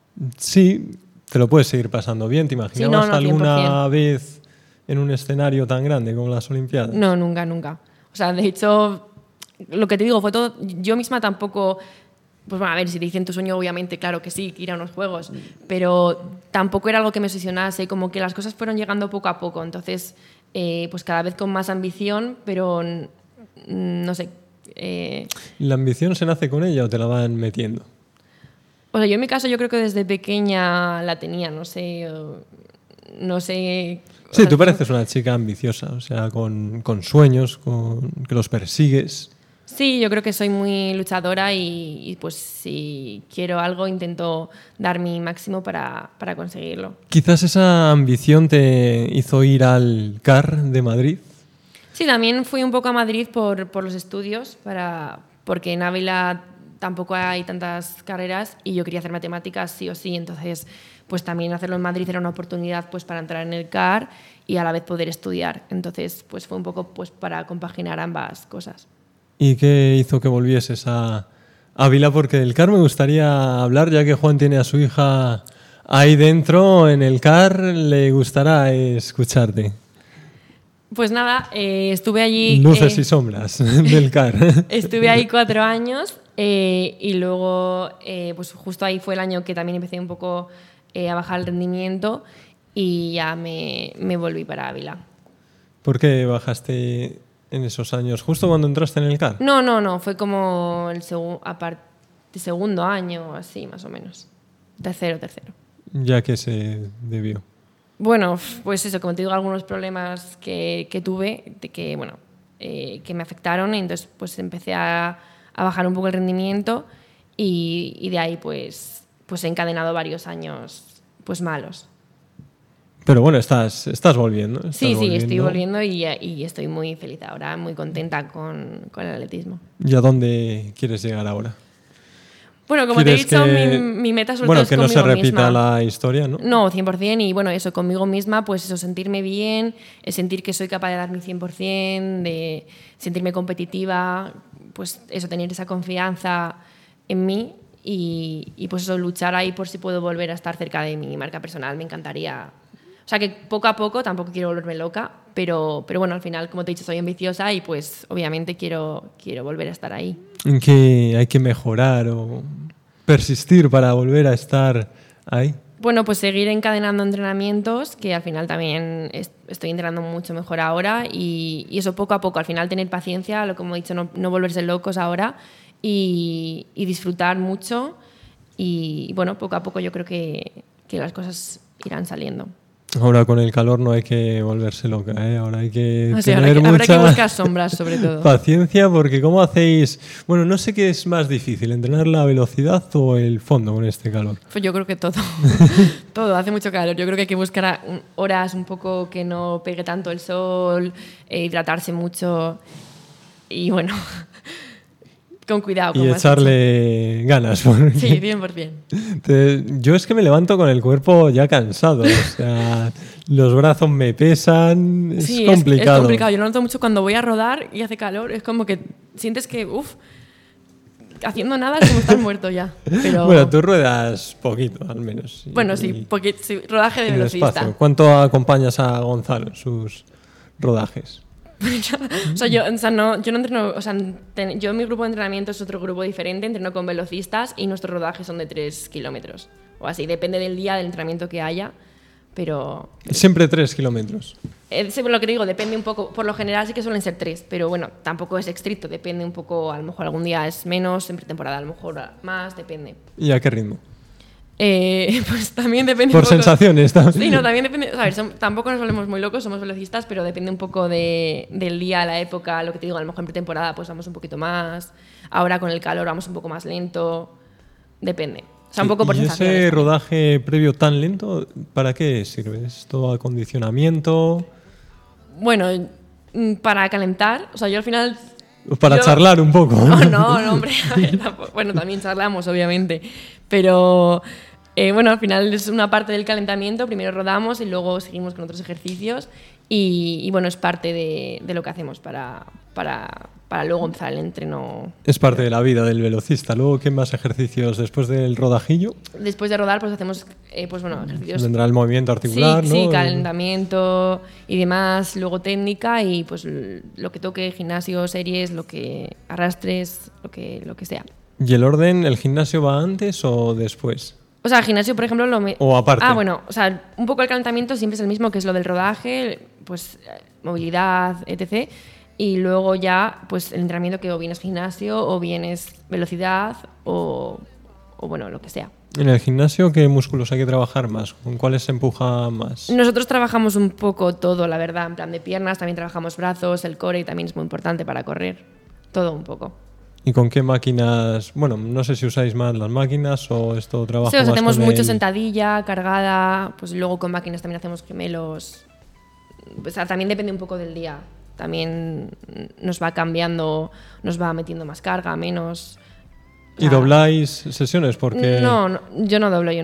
Sí, te lo puedes seguir pasando bien. ¿Te imaginabas Sí, no, alguna 100%. vez en un escenario tan grande como las Olimpiadas? No, nunca, nunca. O sea, de hecho, lo que te digo fue todo... Yo misma tampoco... Pues bueno, a ver, si te dicen tu sueño, obviamente, claro que sí, que ir a unos juegos. Pero tampoco era algo que me obsesionase, como que las cosas fueron llegando poco a poco. Entonces, pues cada vez con más ambición, pero no sé... ¿La ambición se nace con ella o te la van metiendo? O sea, yo en mi caso yo creo que desde pequeña la tenía, no sé... No sé... Sí, tú pareces una chica ambiciosa, o sea, con sueños, que los persigues. Sí, yo creo que soy muy luchadora y pues si quiero algo intento dar mi máximo para conseguirlo. Quizás esa ambición te hizo ir al CAR de Madrid. Sí, también fui un poco a Madrid por los estudios, porque en Ávila tampoco hay tantas carreras y yo quería hacer matemáticas sí o sí, entonces pues también hacerlo en Madrid era una oportunidad pues para entrar en el CAR y a la vez poder estudiar. Entonces pues fue un poco pues para compaginar ambas cosas. ¿Y qué hizo que volvieses a Ávila? Porque del CAR me gustaría hablar, ya que Juan tiene a su hija ahí dentro en el CAR, le gustará escucharte. Pues nada, estuve allí... Luces y sombras del CAR. Estuve ahí 4 años y luego pues justo ahí fue el año que también empecé un poco a bajar el rendimiento y ya me volví para Ávila. ¿Por qué bajaste en esos años, justo cuando entraste en el CAR? No, fue como el segundo año, así más o menos. Tercero. Ya que se debió. Bueno, pues eso, como te digo, algunos problemas que tuve, que me afectaron, y entonces pues empecé a bajar un poco el rendimiento y de ahí pues he encadenado varios años pues malos. Pero bueno, estás volviendo. Sí, estoy volviendo y estoy muy feliz ahora, muy contenta con el atletismo. ¿Y a dónde quieres llegar ahora? Bueno, como te he dicho, mi meta sobre todo es que no conmigo se repita misma. la historia, ¿no? No, 100%, y bueno, eso, conmigo misma, pues eso, sentirme bien, sentir que soy capaz de dar mi 100%, de sentirme competitiva, pues eso, tener esa confianza en mí y pues eso, luchar ahí por si puedo volver a estar cerca de mi marca personal, me encantaría. O sea que poco a poco, tampoco quiero volverme loca, pero bueno, al final, como te he dicho, soy ambiciosa y pues obviamente quiero volver a estar ahí. ¿En qué hay que mejorar o persistir para volver a estar ahí? Bueno, pues seguir encadenando entrenamientos, que al final también estoy entrenando mucho mejor ahora y eso poco a poco, al final tener paciencia, lo como he dicho, no volverse locos ahora y disfrutar mucho y bueno, poco a poco yo creo que las cosas irán saliendo. Ahora con el calor no hay que volverse loca, ¿eh? Ahora hay que habrá que buscar sombras, sobre todo. Paciencia, porque ¿cómo hacéis? Bueno, no sé qué es más difícil, entrenar la velocidad o el fondo con este calor. Pues yo creo que todo. Todo, hace mucho calor. Yo creo que hay que buscar horas un poco que no pegue tanto el sol, hidratarse mucho y bueno, con cuidado. Y echarle ganas. Porque sí, 100%. Yo es que me levanto con el cuerpo ya cansado. O sea, los brazos me pesan. Es complicado. Es complicado. Yo lo noto mucho cuando voy a rodar y hace calor. Es como que sientes que, haciendo nada es como estar muerto ya. Pero... Bueno, tú ruedas poquito, al menos. Bueno, sí, rodaje de velocista. Despacio. ¿Cuánto acompañas a Gonzalo en sus rodajes? O sea, yo no entreno, o sea, yo mi grupo de entrenamiento es otro grupo diferente, entreno con velocistas y nuestros rodajes son de 3 kilómetros o así, depende del día, del entrenamiento que haya, pero... Siempre 3 kilómetros. Lo que digo, depende un poco, por lo general sí que suelen ser 3, pero bueno, tampoco es estricto, depende un poco, a lo mejor algún día es menos, en pretemporada a lo mejor más, depende. ¿Y a qué ritmo? Pues también depende por un poco. sensaciones también. Sí, no, también depende. A ver, tampoco nos volvemos muy locos, somos velocistas, pero depende un poco del día, la época, lo que te digo, a lo mejor en pretemporada pues vamos un poquito más, ahora con el calor vamos un poco más lento, depende. O sea, un poco por ¿Y sensaciones. ese rodaje previo tan lento, para qué sirve? ¿Es todo acondicionamiento? Bueno, para calentar, o sea, yo al final... Para charlar un poco. No, hombre, a ver, bueno, también charlamos, obviamente, pero bueno, al final es una parte del calentamiento, primero rodamos y luego seguimos con otros ejercicios y bueno, es parte de lo que hacemos para luego empezar el entreno. Es parte de la vida del velocista. Luego, ¿qué más ejercicios después del rodajillo? Después de rodar, pues hacemos pues bueno, ejercicios. Vendrá el movimiento articular, sí, ¿no? Sí, calentamiento y demás, luego técnica y pues lo que toque, gimnasio, series, lo que arrastres, lo que sea. ¿Y el orden, el gimnasio va antes o después? O sea, el gimnasio, por ejemplo, o aparte. Bueno, o sea, un poco el calentamiento siempre es el mismo, que es lo del rodaje, pues movilidad, etc. Y luego ya, pues el entrenamiento que o bien es gimnasio o bien es velocidad o bueno, lo que sea. En el gimnasio, ¿qué músculos hay que trabajar más? ¿Con cuáles se empuja más? Nosotros trabajamos un poco todo, la verdad, en plan de piernas, también trabajamos brazos, el core también es muy importante para correr, todo un poco. ¿Y con qué máquinas? Bueno, no sé si usáis más las máquinas o esto trabaja Sí, más hacemos con mucho sentadilla, cargada, pues luego con máquinas también hacemos gemelos. Pues también depende un poco del día. También nos va cambiando, nos va metiendo más carga, menos. ¿Y dobláis sesiones? Porque... No, yo no doblo.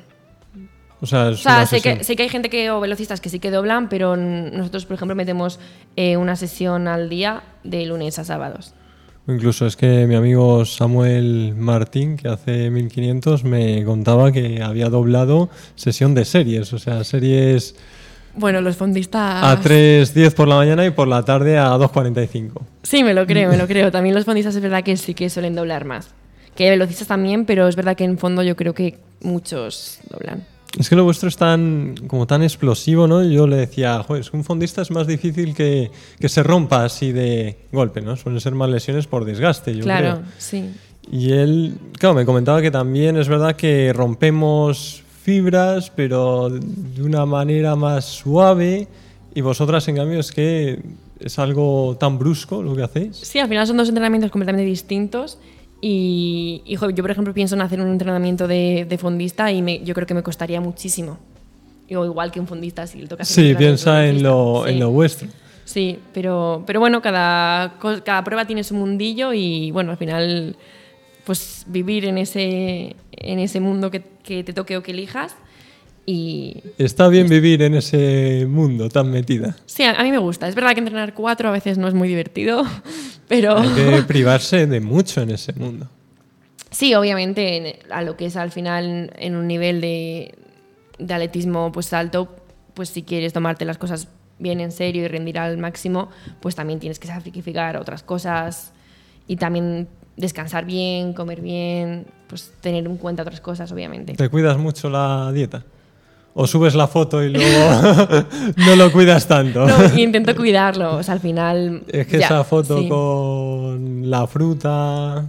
O sea, sé que hay gente o velocistas que sí que doblan, pero nosotros, por ejemplo, metemos una sesión al día de lunes a sábados. Incluso es que mi amigo Samuel Martín, que hace 1500, me contaba que había doblado sesión de series, o sea, series... Bueno, los fondistas... A 3:10 por la mañana y por la tarde a 2:45. Sí, me lo creo. También los fondistas es verdad que sí que suelen doblar más. Que hay velocistas también, pero es verdad que en fondo yo creo que muchos doblan. Es que lo vuestro es tan explosivo, ¿no? Yo le decía, joder, es que un fondista es más difícil que se rompa así de golpe, ¿no? Suelen ser más lesiones por desgaste, yo creo. Claro, sí. Y él, claro, me comentaba que también es verdad que rompemos fibras, pero de una manera más suave, y vosotras, en cambio, es que es algo tan brusco lo que hacéis. Sí, al final son dos entrenamientos completamente distintos. Y yo, por ejemplo, pienso en hacer un entrenamiento de fondista y yo creo que me costaría muchísimo. Igual que un fondista, si le toca hacer Sí, piensa en lo vuestro. Sí, pero bueno, cada prueba tiene su mundillo y bueno, al final, pues vivir en ese mundo que te toque o que elijas. Y está bien vivir en ese mundo tan metida. Sí, a mí me gusta. Es verdad que entrenar 4 a veces no es muy divertido, pero... Hay que privarse de mucho en ese mundo. Sí, obviamente, a lo que es al final en un nivel de atletismo pues alto, pues si quieres tomarte las cosas bien en serio y rendir al máximo, pues también tienes que sacrificar otras cosas y también descansar bien, comer bien, pues tener en cuenta otras cosas, obviamente. ¿Te cuidas mucho la dieta? ¿O subes la foto y luego no lo cuidas tanto? No, intento cuidarlo, o sea, al final... Es que esa foto sí, con la fruta...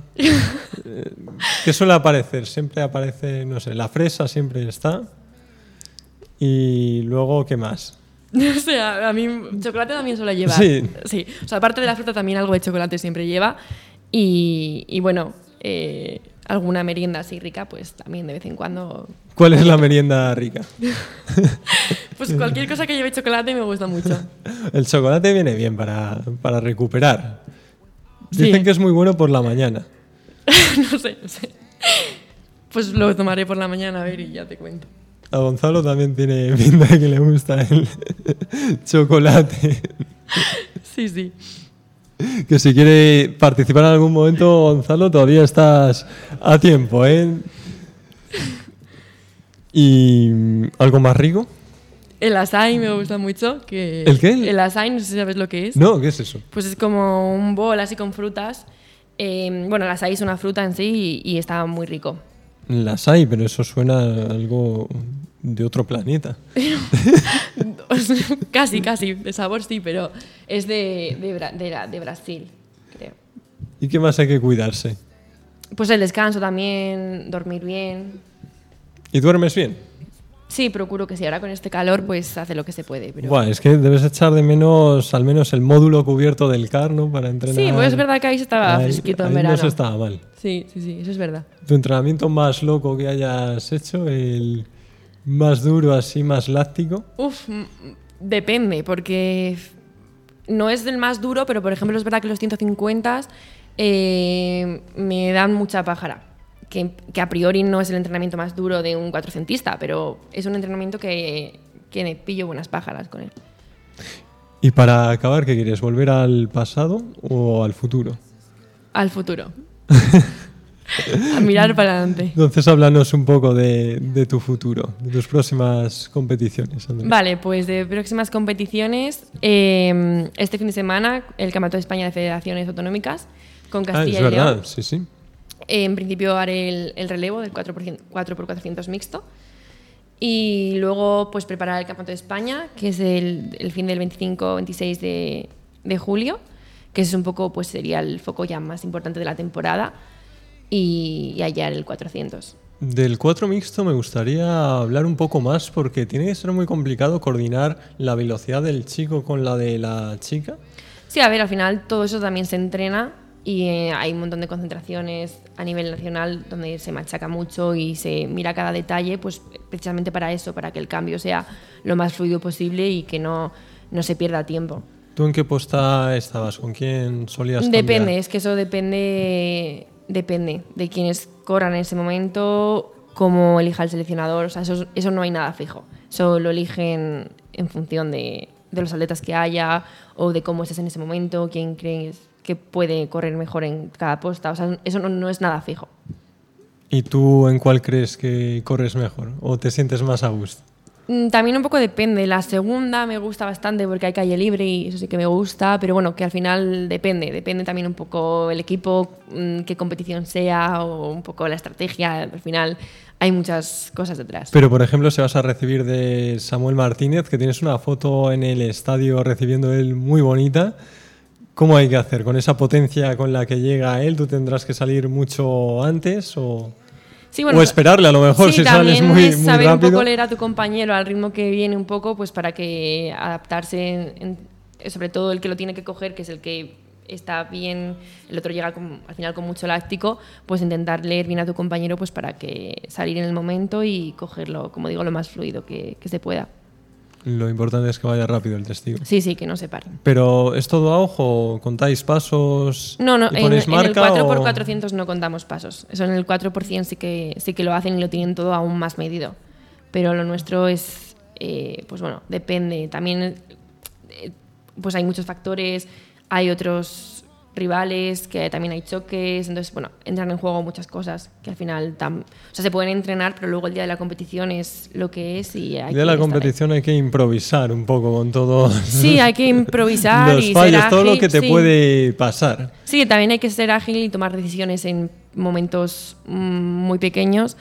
¿Qué suele aparecer? Siempre aparece, no sé, la fresa siempre está. Y luego, ¿qué más? O sea, a mí chocolate también suele llevar. Sí. Sí. O sea, aparte de la fruta también algo de chocolate siempre lleva. Y bueno, alguna merienda así rica, pues también de vez en cuando... ¿Cuál es la merienda rica? Pues cualquier cosa que lleve chocolate me gusta mucho. El chocolate viene bien para recuperar. Sí. Dicen que es muy bueno por la mañana. No sé. Pues lo tomaré por la mañana, a ver, y ya te cuento. A Gonzalo también tiene pinta de que le gusta el chocolate. Sí. Que si quiere participar en algún momento, Gonzalo, todavía estás a tiempo, ¿eh? ¿Y algo más rico? El açaí me gusta mucho. ¿El qué? El açaí, no sé si sabes lo que es. No, ¿qué es eso? Pues es como un bol así con frutas. Bueno, el açaí es una fruta en sí y está muy rico. Las hay, pero eso suena a algo de otro planeta. Casi, de sabor sí, pero es de Brasil, creo. ¿Y qué más hay que cuidarse? Pues el descanso también, dormir bien. ¿Y duermes bien? Sí, procuro que sí. Ahora con este calor, pues hace lo que se puede. Pero... Buah, es que debes echar de menos al menos el módulo cubierto del CAR, ¿no? Para entrenar. Sí, pues es verdad que ahí se estaba fresquito en verano. No se estaba mal. Sí, eso es verdad. ¿Tu entrenamiento más loco que hayas hecho? ¿El más duro, así, más láctico? Depende, porque no es del más duro, pero por ejemplo es verdad que los 150 me dan mucha pájara. Que a priori no es el entrenamiento más duro de un 400ista, pero es un entrenamiento que me pillo buenas pájaras con él. Y para acabar, ¿qué quieres? ¿Volver al pasado o al futuro? Al futuro. A mirar para adelante. Entonces háblanos un poco de tu futuro, de tus próximas competiciones, Andrea. Vale, pues de próximas competiciones, este fin de semana el Campeonato de España de Federaciones Autonómicas con Castilla y León. Es verdad, sí. En principio haré el relevo del 4x400 mixto y luego pues preparar el Campeonato de España, que es el fin del 25-26 de julio, que es un poco, pues sería el foco ya más importante de la temporada, y hallar el 400. Del 4 mixto me gustaría hablar un poco más porque tiene que ser muy complicado coordinar la velocidad del chico con la de la chica. Sí, a ver, al final todo eso también se entrena. Y hay un montón de concentraciones a nivel nacional donde se machaca mucho y se mira cada detalle, pues precisamente para eso, para que el cambio sea lo más fluido posible y que no se pierda tiempo. ¿Tú en qué posta estabas? ¿Con quién solías cambiar? Depende, es que eso depende de quiénes corran en ese momento, cómo elija el seleccionador, o sea, eso no hay nada fijo. Eso lo eligen en función de los atletas que haya o de cómo estés en ese momento, quién crees que puede correr mejor en cada posta. O sea, eso no es nada fijo. ¿Y tú en cuál crees que corres mejor o te sientes más a gusto? También un poco depende. La segunda me gusta bastante porque hay calle libre y eso sí que me gusta, pero bueno, que al final depende también un poco el equipo, qué competición sea o un poco la estrategia. Al final hay muchas cosas detrás. Pero por ejemplo, si vas a recibir de Samuel Martínez, que tienes una foto en el estadio recibiendo él muy bonita, ¿cómo hay que hacer? ¿Con esa potencia con la que llega él, tú tendrás que salir mucho antes o...? Sí, bueno, o esperarle a lo mejor si sales muy rápido. Saber un poco leer a tu compañero al ritmo que viene un poco, pues para que adaptarse, sobre todo el que lo tiene que coger, que es el que está bien, el otro llega al final con mucho láctico, pues intentar leer bien a tu compañero pues para que salir en el momento y cogerlo, como digo, lo más fluido que se pueda. Lo importante es que vaya rápido el testigo. Sí, que no se pare. ¿Pero es todo a ojo? ¿Contáis pasos? No, ¿Y ponéis en el 4x400 o...? no contamos pasos. Eso en el 4% sí que lo hacen y lo tienen todo aún más medido. Pero lo nuestro es, pues bueno, depende. También pues hay muchos factores, hay otros rivales, que también hay choques, entonces, bueno, entran en juego muchas cosas que al final, se pueden entrenar, pero luego el día de la competición es lo que es y hay que... El día de la competición hay que improvisar un poco con todo. Sí, hay que improvisar los y fallos, ser ágil, todo lo que te puede pasar. Sí, también hay que ser ágil y tomar decisiones en momentos muy pequeños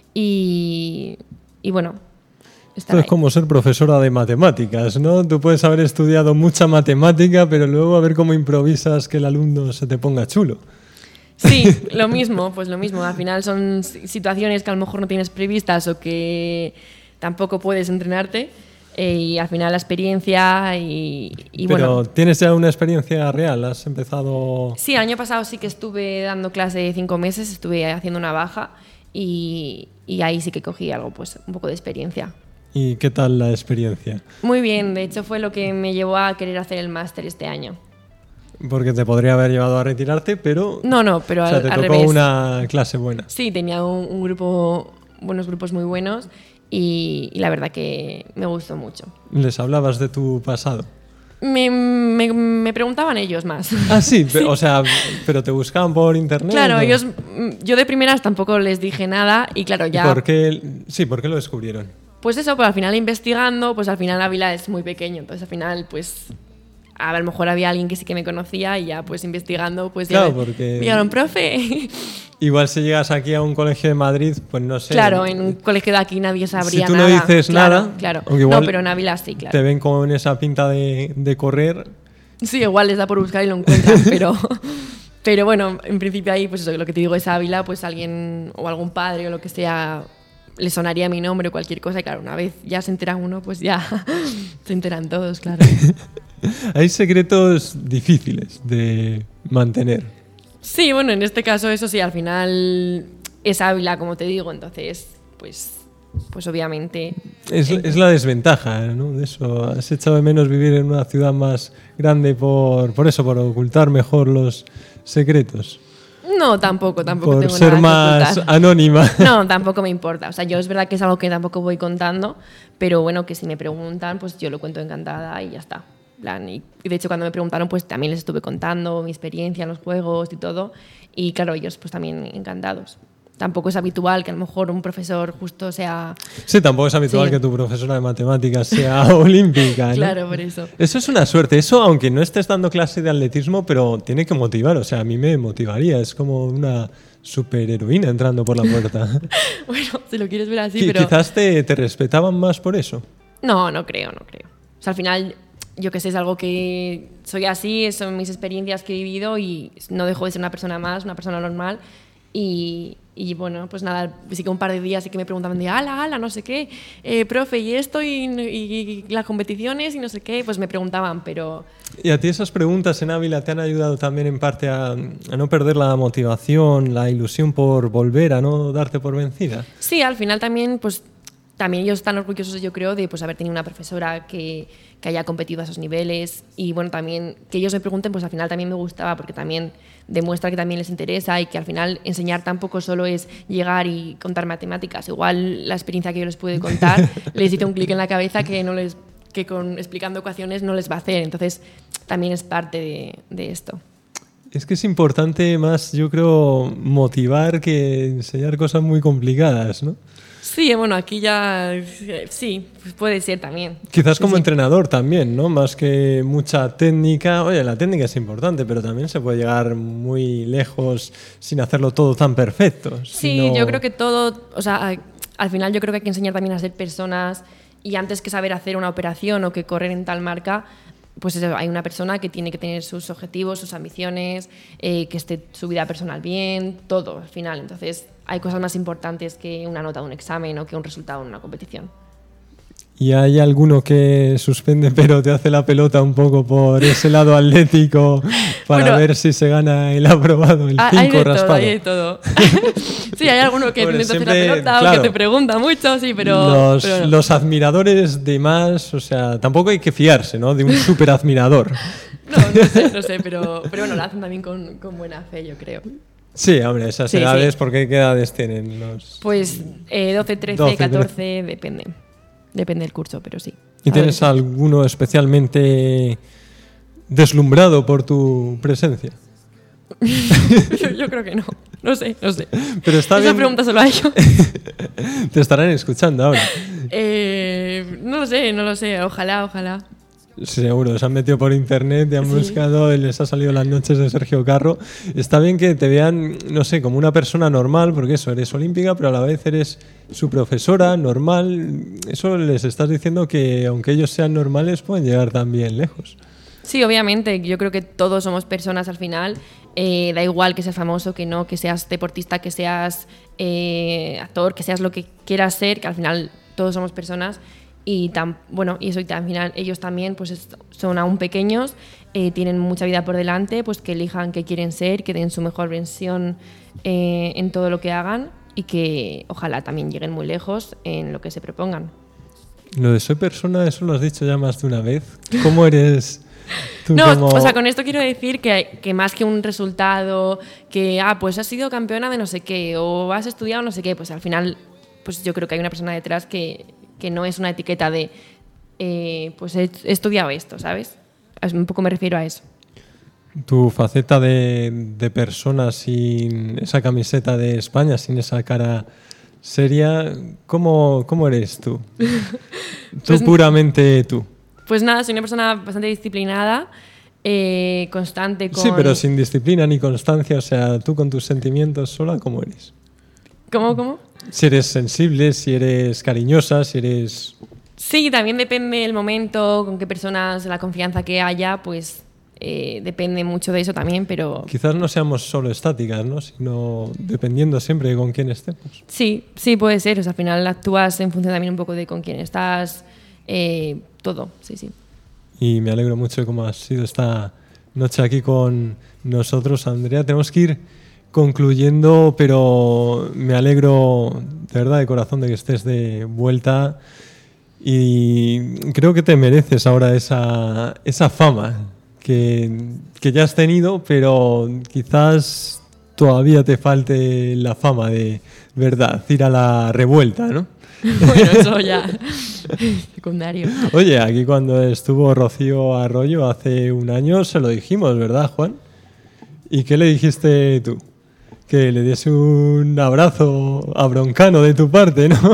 y bueno... Esto es como ser profesora de matemáticas, ¿no? Tú puedes haber estudiado mucha matemática, pero luego a ver cómo improvisas que el alumno se te ponga chulo. Sí, lo mismo. Al final son situaciones que a lo mejor no tienes previstas o que tampoco puedes entrenarte y al final la experiencia y pero bueno... ¿tienes ya una experiencia real? ¿Has empezado...? Sí, el año pasado sí que estuve dando clase de 5 meses, estuve haciendo una baja y ahí sí que cogí algo, pues un poco de experiencia. ¿Y qué tal la experiencia? Muy bien, de hecho fue lo que me llevó a querer hacer el máster este año. Porque te podría haber llevado a retirarte, pero... No, pero te tocó revés. Una clase buena. Sí, tenía buenos grupos muy buenos y la verdad que me gustó mucho. ¿Les hablabas de tu pasado? Me preguntaban ellos más. Ah, sí, sí. O sea, pero te buscaban por internet. Claro, ¿no? yo de primeras tampoco les dije nada y claro, ya... ¿Por qué lo descubrieron? Pues eso, pues al final investigando, pues al final Ávila es muy pequeño, entonces al final pues a lo mejor había alguien que sí que me conocía y ya pues investigando pues claro, ya porque me dijeron, profe. Igual si llegas aquí a un colegio de Madrid, pues no sé. Claro, en un colegio de aquí nadie sabría nada. Si tú no dices nada, claro. aunque igual no, pero en Ávila sí, claro. Te ven con esa pinta de correr. Sí, igual les da por buscar y lo encuentran, pero bueno, en principio ahí, pues eso, lo que te digo es Ávila, pues alguien o algún padre o lo que sea le sonaría mi nombre o cualquier cosa y claro, una vez ya se entera uno, pues ya se enteran todos, claro. Hay secretos difíciles de mantener. Sí, bueno, en este caso eso sí, al final es Ávila, como te digo, entonces pues obviamente... Es la desventaja, ¿no? De eso, has echado de menos vivir en una ciudad más grande por ocultar mejor los secretos. No, tampoco por tengo ser nada más que ocultar. anónima. No, tampoco me importa. O sea, yo es verdad que es algo que tampoco voy contando, pero bueno, que si me preguntan, pues yo lo cuento encantada y ya está. Y de hecho, cuando me preguntaron, pues también les estuve contando mi experiencia en los juegos y todo. Y claro, ellos pues también encantados. Tampoco es habitual que a lo mejor un profesor justo sea... Sí, tampoco es habitual que tu profesora de matemáticas sea olímpica, ¿no? Claro, por eso. Eso es una suerte. Eso, aunque no estés dando clase de atletismo, pero tiene que motivar. O sea, a mí me motivaría. Es como una superheroína entrando por la puerta. Bueno, si lo quieres ver así, pero... Quizás te respetaban más por eso. No creo. O sea, al final, yo que sé, es algo que soy así, son mis experiencias que he vivido y no dejo de ser una persona más, una persona normal. Y bueno, pues nada, sí que un par de días sí que me preguntaban de ala, no sé qué, profe, y esto, y las competiciones, y no sé qué, pues me preguntaban, pero... ¿Y a ti esas preguntas en Ávila te han ayudado también en parte a no perder la motivación, la ilusión por volver, a no darte por vencida? Sí, al final también, pues también ellos están orgullosos, yo creo, de pues haber tenido una profesora que haya competido a esos niveles y bueno, también que ellos me pregunten, pues al final también me gustaba porque también demuestra que también les interesa y que al final enseñar tampoco solo es llegar y contar matemáticas. Igual la experiencia que yo les pude contar les hizo un clic en la cabeza que con explicando ecuaciones no les va a hacer. Entonces también es parte de esto. Es que es importante más, yo creo, motivar que enseñar cosas muy complicadas, ¿no? Sí, bueno, aquí ya sí, pues puede ser también. Quizás como sí. entrenador también, ¿no? Más que mucha técnica. Oye, la técnica es importante, pero también se puede llegar muy lejos sin hacerlo todo tan perfecto. Sí, yo creo que todo, o sea, al final yo creo que hay que enseñar también a ser personas y antes que saber hacer una operación o que correr en tal marca, pues eso, hay una persona que tiene que tener sus objetivos, sus ambiciones, que esté su vida personal bien, todo al final. Entonces hay cosas más importantes que una nota de un examen o que un resultado en una competición. ¿Y hay alguno que suspende pero te hace la pelota un poco por ese lado atlético para ver si se gana el aprobado, el 5 raspado? Hay de todo. Sí, hay alguno que te hace la pelota claro, o que te pregunta mucho, sí, pero... Los admiradores de más, o sea, tampoco hay que fiarse, ¿no? De un súper admirador. No sé, pero bueno, lo hacen también con buena fe, yo creo. Sí, hombre, esas edades, sí. ¿Por qué edades tienen los...? Pues 12, 13, 14, depende. Depende del curso, pero sí. ¿Y tienes alguno especialmente deslumbrado por tu presencia? Yo creo que no. No sé. Pero está Esa pregunta solo a ellos. Te estarán escuchando ahora. No lo sé. Ojalá. Seguro, se han metido por internet, te han buscado y les ha salido Las noches de Sergio Carro. Está bien que te vean, no sé, como una persona normal, porque eso, eres olímpica, pero a la vez eres su profesora normal. Eso les estás diciendo que aunque ellos sean normales, pueden llegar también lejos. Sí, obviamente. Yo creo que todos somos personas al final. Da igual que seas famoso, que no, que seas deportista, que seas actor, que seas lo que quieras ser, que al final todos somos personas. Y eso, y al final ellos también pues son aún pequeños, tienen mucha vida por delante, pues que elijan qué quieren ser, que den su mejor versión en todo lo que hagan y que ojalá también lleguen muy lejos en lo que se propongan. Lo de soy persona, eso lo has dicho ya más de una vez. ¿Cómo eres tú? No, o sea, con esto quiero decir que más que un resultado, que pues has sido campeona de no sé qué o has estudiado no sé qué, pues al final pues yo creo que hay una persona detrás que no es una etiqueta de pues he estudiado esto, ¿sabes? Un poco me refiero a eso. Tu faceta de persona sin esa camiseta de España, sin esa cara seria. ¿Cómo eres tú? Pues, Puramente tú. Pues nada, soy una persona bastante disciplinada, constante con... Sí, pero sin disciplina ni constancia, o sea, tú con tus sentimientos sola, ¿cómo eres? ¿Cómo? Si eres sensible, si eres cariñosa, si eres... Sí, también depende del momento, con qué personas, la confianza que haya, pues depende mucho de eso también, pero... Quizás no seamos solo estáticas, ¿no? Sino dependiendo siempre de con quién estemos. Sí, puede ser. O sea, al final actúas en función también un poco de con quién estás, todo, sí. Y me alegro mucho de cómo has sido esta noche aquí con nosotros, Andrea. Tenemos que ir concluyendo, pero me alegro de verdad de corazón de que estés de vuelta y creo que te mereces ahora esa fama que ya has tenido, pero quizás todavía te falte la fama de verdad, ir a la revuelta, ¿no? Bueno, eso ya secundario. Oye, aquí cuando estuvo Rocío Arroyo hace un año se lo dijimos, ¿verdad, Juan? ¿Y qué le dijiste tú? Que le diese un abrazo a Broncano de tu parte, ¿no?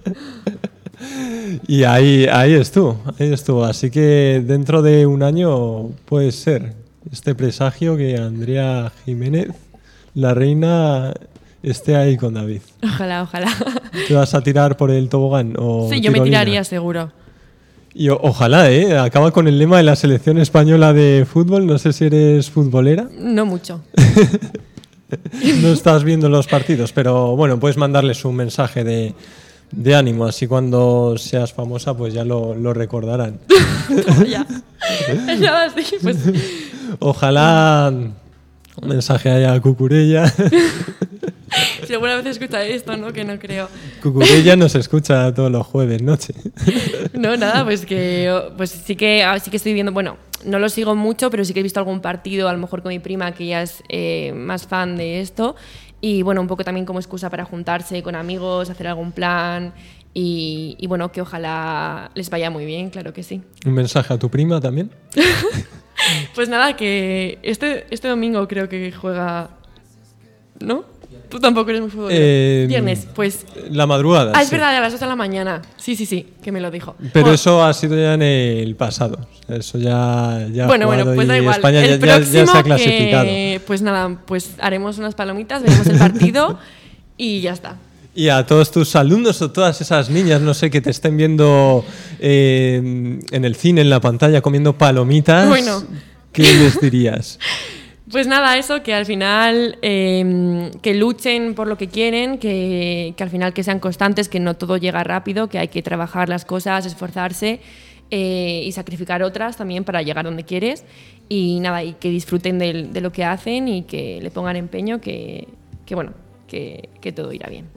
Y ahí estuvo. Así que dentro de un año puede ser este presagio que Andrea Jiménez, la reina, esté ahí con David. Ojalá. ¿Te vas a tirar por el tobogán? O Sí, yo me tirolina? tiraría seguro. Y ojalá, acaba con el lema de la selección española de fútbol. No sé si eres futbolera. No mucho. No estás viendo los partidos, pero bueno, puedes mandarles un mensaje de ánimo, así cuando seas famosa pues ya lo recordarán. Ya. Nada, sí, pues. Ojalá un mensaje haya a Cucurella. Seguramente escucha esto, ¿no? Que no creo. Cucurella nos escucha todos los jueves noche. No, nada, pues sí que estoy viendo, bueno, no lo sigo mucho, pero sí que he visto algún partido, a lo mejor con mi prima, que ella es más fan de esto, y bueno, un poco también como excusa para juntarse con amigos, hacer algún plan, y bueno, que ojalá les vaya muy bien, claro que sí. ¿Un mensaje a tu prima también? Pues nada, que este domingo creo que juega, ¿no? Tú tampoco eres muy futbolero. Viernes, pues... La madrugada. Ah, es sí. verdad, a las 2 de la mañana. Sí, que me lo dijo. Pero Bueno, eso ha sido ya en el pasado. Eso ya bueno, jugado pues da y igual. España El ya próximo se ha clasificado. pues nada, pues haremos unas palomitas, veremos el partido y ya está. Y a todos tus alumnos o todas esas niñas, no sé, que te estén viendo en el cine, en la pantalla, comiendo palomitas, Bueno. ¿qué les dirías? Pues nada, eso, que al final que luchen por lo que quieren, que al final que sean constantes, que no todo llega rápido, que hay que trabajar las cosas, esforzarse y sacrificar otras también para llegar donde quieres. Y nada, y que disfruten de lo que hacen y que le pongan empeño, que bueno, que todo irá bien.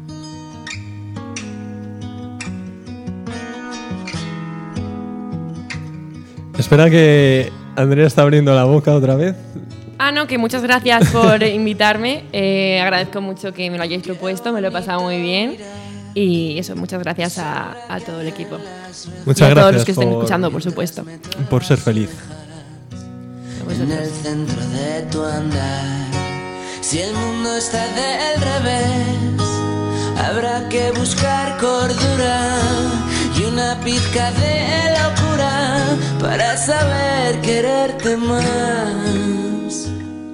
Espera que Andrea está abriendo la boca otra vez. Ah, no, que muchas gracias por invitarme. Agradezco mucho que me lo hayáis propuesto, me lo he pasado muy bien. Y eso, muchas gracias a todo el equipo. Muchas y a gracias todos los que estén por- escuchando, por supuesto. Por ser feliz. A En vosotros. el centro de tu andar. Si el mundo está del revés, habrá que buscar cordura y una pizca de locura para saber quererte más.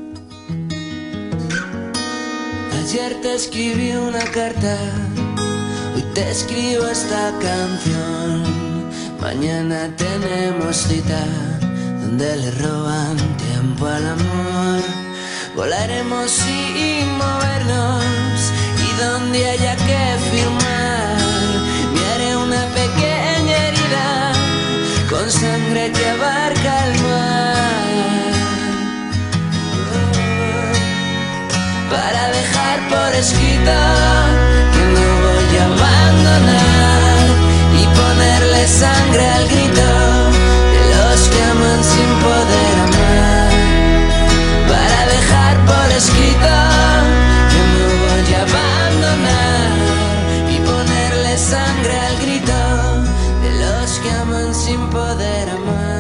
Ayer te escribí una carta, hoy te escribo esta canción. Mañana tenemos cita donde le roban tiempo al amor. Volaremos sin movernos y donde haya que firmar me haré una pequeña herida con sangre que abarca el mar, para dejar por escrito que no voy a abandonar y ponerle sangre al grito de los que aman sin poder amar, para dejar por escrito que no voy a abandonar y ponerle sangre al grito de los que aman sin poder amar.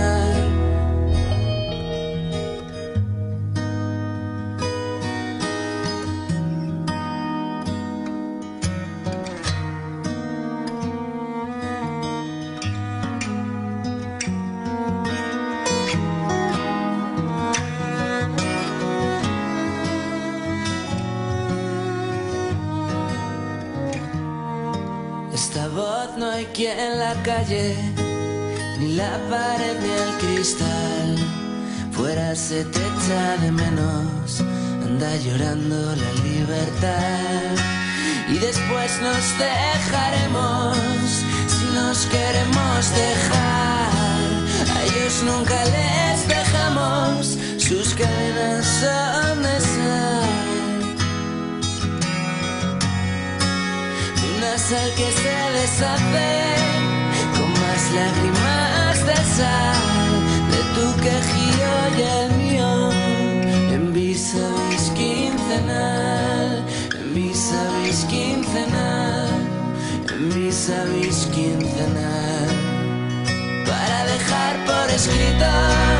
hay quien la calle, ni la pared ni el cristal. Fuera se te echa de menos, anda llorando la libertad. Y después nos dejaremos, si nos queremos dejar. A ellos nunca les dejamos, sus cadenas son de sal. De una sal que se deshace, con más lágrimas de sal, de tu quejío y el mío, en vis a vis quincenal, en vis a vis quincenal, en vis a vis quincenal. Para dejar por escrito